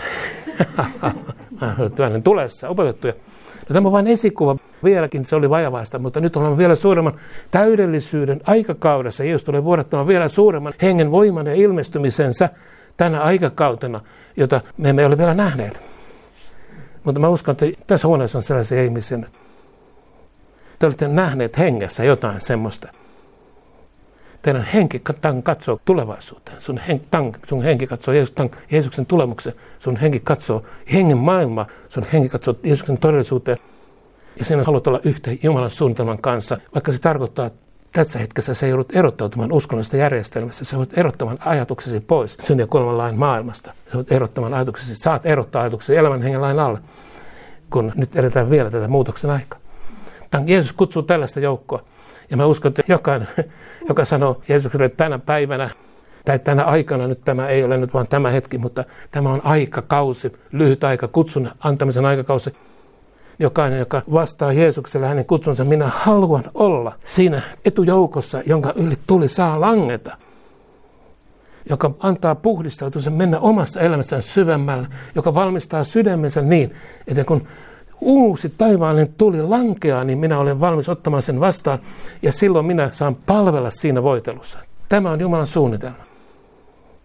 Työhön tulessa opetettuja. No, tämä on vain esikuva. Vieläkin se oli vajavaista, mutta nyt ollaan vielä suuremman täydellisyyden aikakaudessa. Jeesus tulee vuodattamaan vielä suuremman hengen voiman ja ilmestymisensä tänä aikakautena, jota me emme ole vielä nähneet. Mutta mä uskon, että tässä huoneessa on sellaisia ihmisiä. Te olette nähneet hengessä jotain semmoista. Teidän henki katsoo tulevaisuuteen. Sun henki katsoo Jeesuksen tulemuksen. Sun henki katsoo hengen maailmaa. Sun henki katsoo Jeesuksen todellisuuteen. Ja sinä haluat olla yhteen Jumalan suunnitelman kanssa. Vaikka se tarkoittaa, että tässä hetkessä sä joudut erottautumaan uskonnollisesta järjestelmästä. Sä voit erottamaan ajatuksesi pois synnin ja kuoleman lain maailmasta. Sä voit erottamaan ajatuksesi. Saat erottaa ajatuksesi elämän hengen lain alle. Kun nyt eletään vielä tätä muutoksen aikaa. Jeesus kutsuu tällaista joukkoa. Ja mä uskon, että jokainen, joka sanoo Jeesukselle tänä päivänä tai tänä aikana, nyt tämä ei ole nyt vaan tämä hetki, mutta tämä on aikakausi, lyhyt aika, kutsun antamisen aikakausi. Jokainen, joka vastaa Jeesukselle hänen kutsunsa, minä haluan olla siinä etujoukossa, jonka yli tuli saa langeta. Joka antaa puhdistautua sen mennä omassa elämässään syvemmällä, joka valmistaa sydämensä niin, että kun uusi taivaallinen tuli lankeaa, niin minä olen valmis ottamaan sen vastaan ja silloin minä saan palvella siinä voitelussa. Tämä on Jumalan suunnitelma.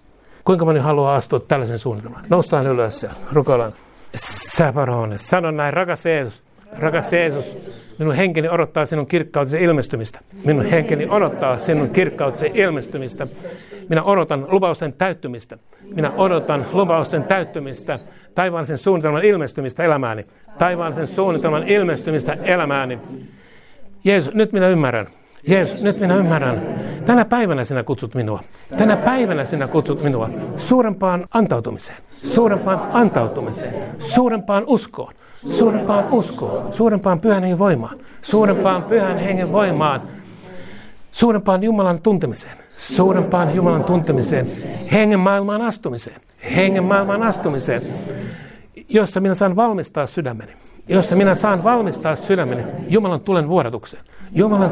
Kuinka moni haluaa astua tällaisen suunnitelmaan? Noustaan ylös ja rukoillaan. Saparone. Sano näin, rakas Jeesus, minun henkeni odottaa sinun kirkkautesi ilmestymistä. Minun henkeni odottaa sinun kirkkautesi ilmestymistä. Minä odotan lupausten täyttymistä. Minä odotan lupausten täyttymistä. Taivaallisen suunnitelman ilmestymistä elämääni. Taivaallisen suunnitelman ilmestymistä elämääni. Jeesus, nyt minä ymmärrän. Jeesus, nyt minä ymmärrän. Tänä päivänä sinä kutsut minua. Tänä päivänä sinä kutsut minua suurempaan antautumiseen. Suurempaan antautumiseen. Suurempaan uskoon. Suurempaan uskoon. Suurempaan pyhän hengen voimaan. Suurempaan pyhän hengen voimaan. Suurempaan Jumalan tuntemiseen. Suurempaan Jumalan tuntemiseen. Hengen maailmaan astumiseen. Hengen maailmaan astumiseen. Jossa minä saan valmistaa sydämeni. Jossa minä saan valmistaa sydämeni Jumalan tulen vuodatukseen. Jumalan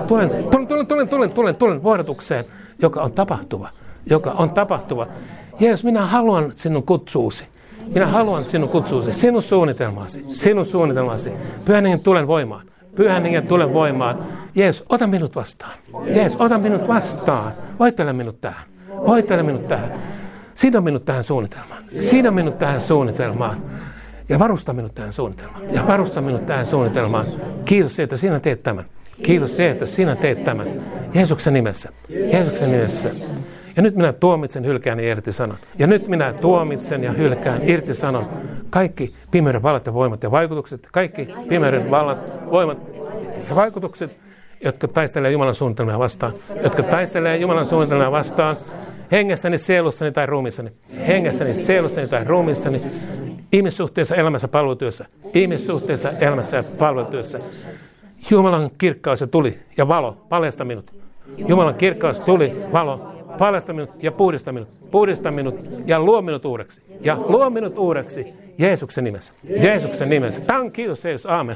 tulen vuodatukseen, joka on tapahtuva. Joka on tapahtuva. Jeesus, minä haluan sinun kutsuusi. Minä haluan sinun kutsuusi, sinun suunnitelmasi. Pyhän hengen tulen voimaan. Pyhän hengen tulen voimaan. Jeesus, ota minut vastaan. Jeesus, ota minut vastaan. Voittele minut tähän. Voittele minut tähän. Sido minut tähän suunnitelmaan. Sido minut tähän suunnitelmaan. Ja varusta minut tähän suunnitelmaan. Ja varusta minut tähän suunnitelmaan. Kiitos että sinä teet tämän. Kiitos että sinä teet tämän. Jeesuksen nimessä. Jeesuksen nimessä. Ja nyt minä tuomitsen, hylkään ja irtisanon. Ja nyt minä tuomitsen ja hylkään, irtisanon kaikki pimeyden vallat ja voimat ja vaikutukset, kaikki pimeyden vallat, voimat ja vaikutukset, jotka taistelee Jumalan suunnitelmia vastaan, jotka taistelee Jumalan suunnitelmia vastaan, hengessäni, sielussani tai ruumissani, hengessäni, sielussani tai ruumissani, ihmissuhteessa, elämässä, palvelutyössä, ihmissuhteessa, elämässä ja palvelutyössä. Jumalan kirkkaus ja tuli ja valo, paljasta minut. Jumalan kirkkaus, tuli, valo, paljasta minut ja puhdista minut ja luo minut uudeksi. Ja luo minut uudeksi Jeesuksen nimessä. Jeesuksen nimessä. Tang, kiitos Jeesus, aamen.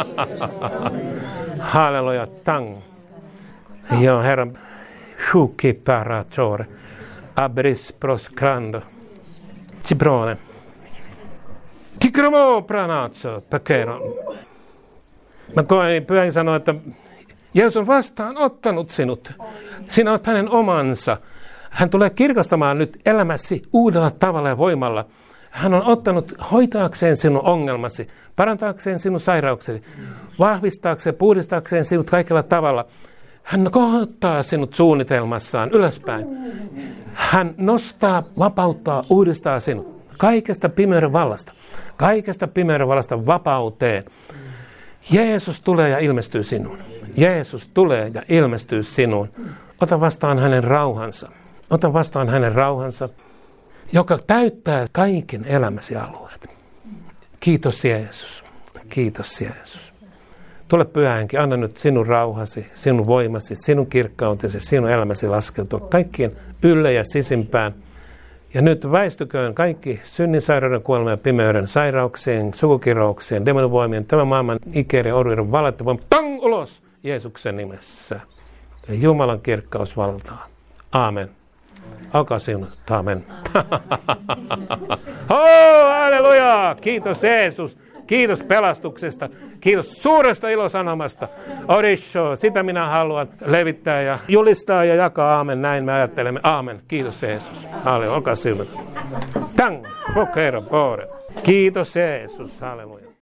Halleluja, tang. Joo, Herra. Shuki paratore. Abris proskrando. Cibrone. Tikromo pranazzo, pekero. Mä koen, Pyhä sanoi, että Jeesus on vastaan ottanut sinut. Sinä olet hänen omansa. Hän tulee kirkastamaan nyt elämäsi uudella tavalla ja voimalla. Hän on ottanut hoitaakseen sinun ongelmasi, parantaakseen sinun sairauksesi, vahvistaakseen, puhdistaakseen sinut kaikilla tavalla. Hän kohottaa sinut suunnitelmassaan ylöspäin. Hän nostaa, vapauttaa, uudistaa sinut kaikesta pimeyden vallasta. Kaikesta pimeyden vallasta vapauteen. Jeesus tulee ja ilmestyy sinuun. Jeesus tulee ja ilmestyy sinuun. Ota vastaan hänen rauhansa. Ota vastaan hänen rauhansa, joka täyttää kaiken elämäsi alueet. Kiitos Jeesus. Kiitos Jeesus. Tule Pyhä Henki, anna nyt sinun rauhasi, sinun voimasi, sinun kirkkautesi, sinun elämäsi laskeutua kaikkien ylle ja sisimpään. Ja nyt väistyköön kaikki synnin, sairauden, kuoleman ja pimeyden, sairauksien, sukukirouksien, demonivoimien, tämän maailman ikeiden, orjuuden, valetta, voimat, tang ulos Jeesuksen nimessä. Ja Jumalan kirkkaus valtaa. Aamen. Olkaa siunattu. Aamen. Halleluja! Kiitos Jeesus. Kiitos pelastuksesta. Kiitos suuresta ilosanomasta. Orisho, sitä minä haluan levittää ja julistaa ja jakaa. Aamen. Näin me ajattelemme. Aamen. Kiitos Jeesus. Halleluja. Olkaa siunattu. Tang. Kiitos Jeesus. Halleluja.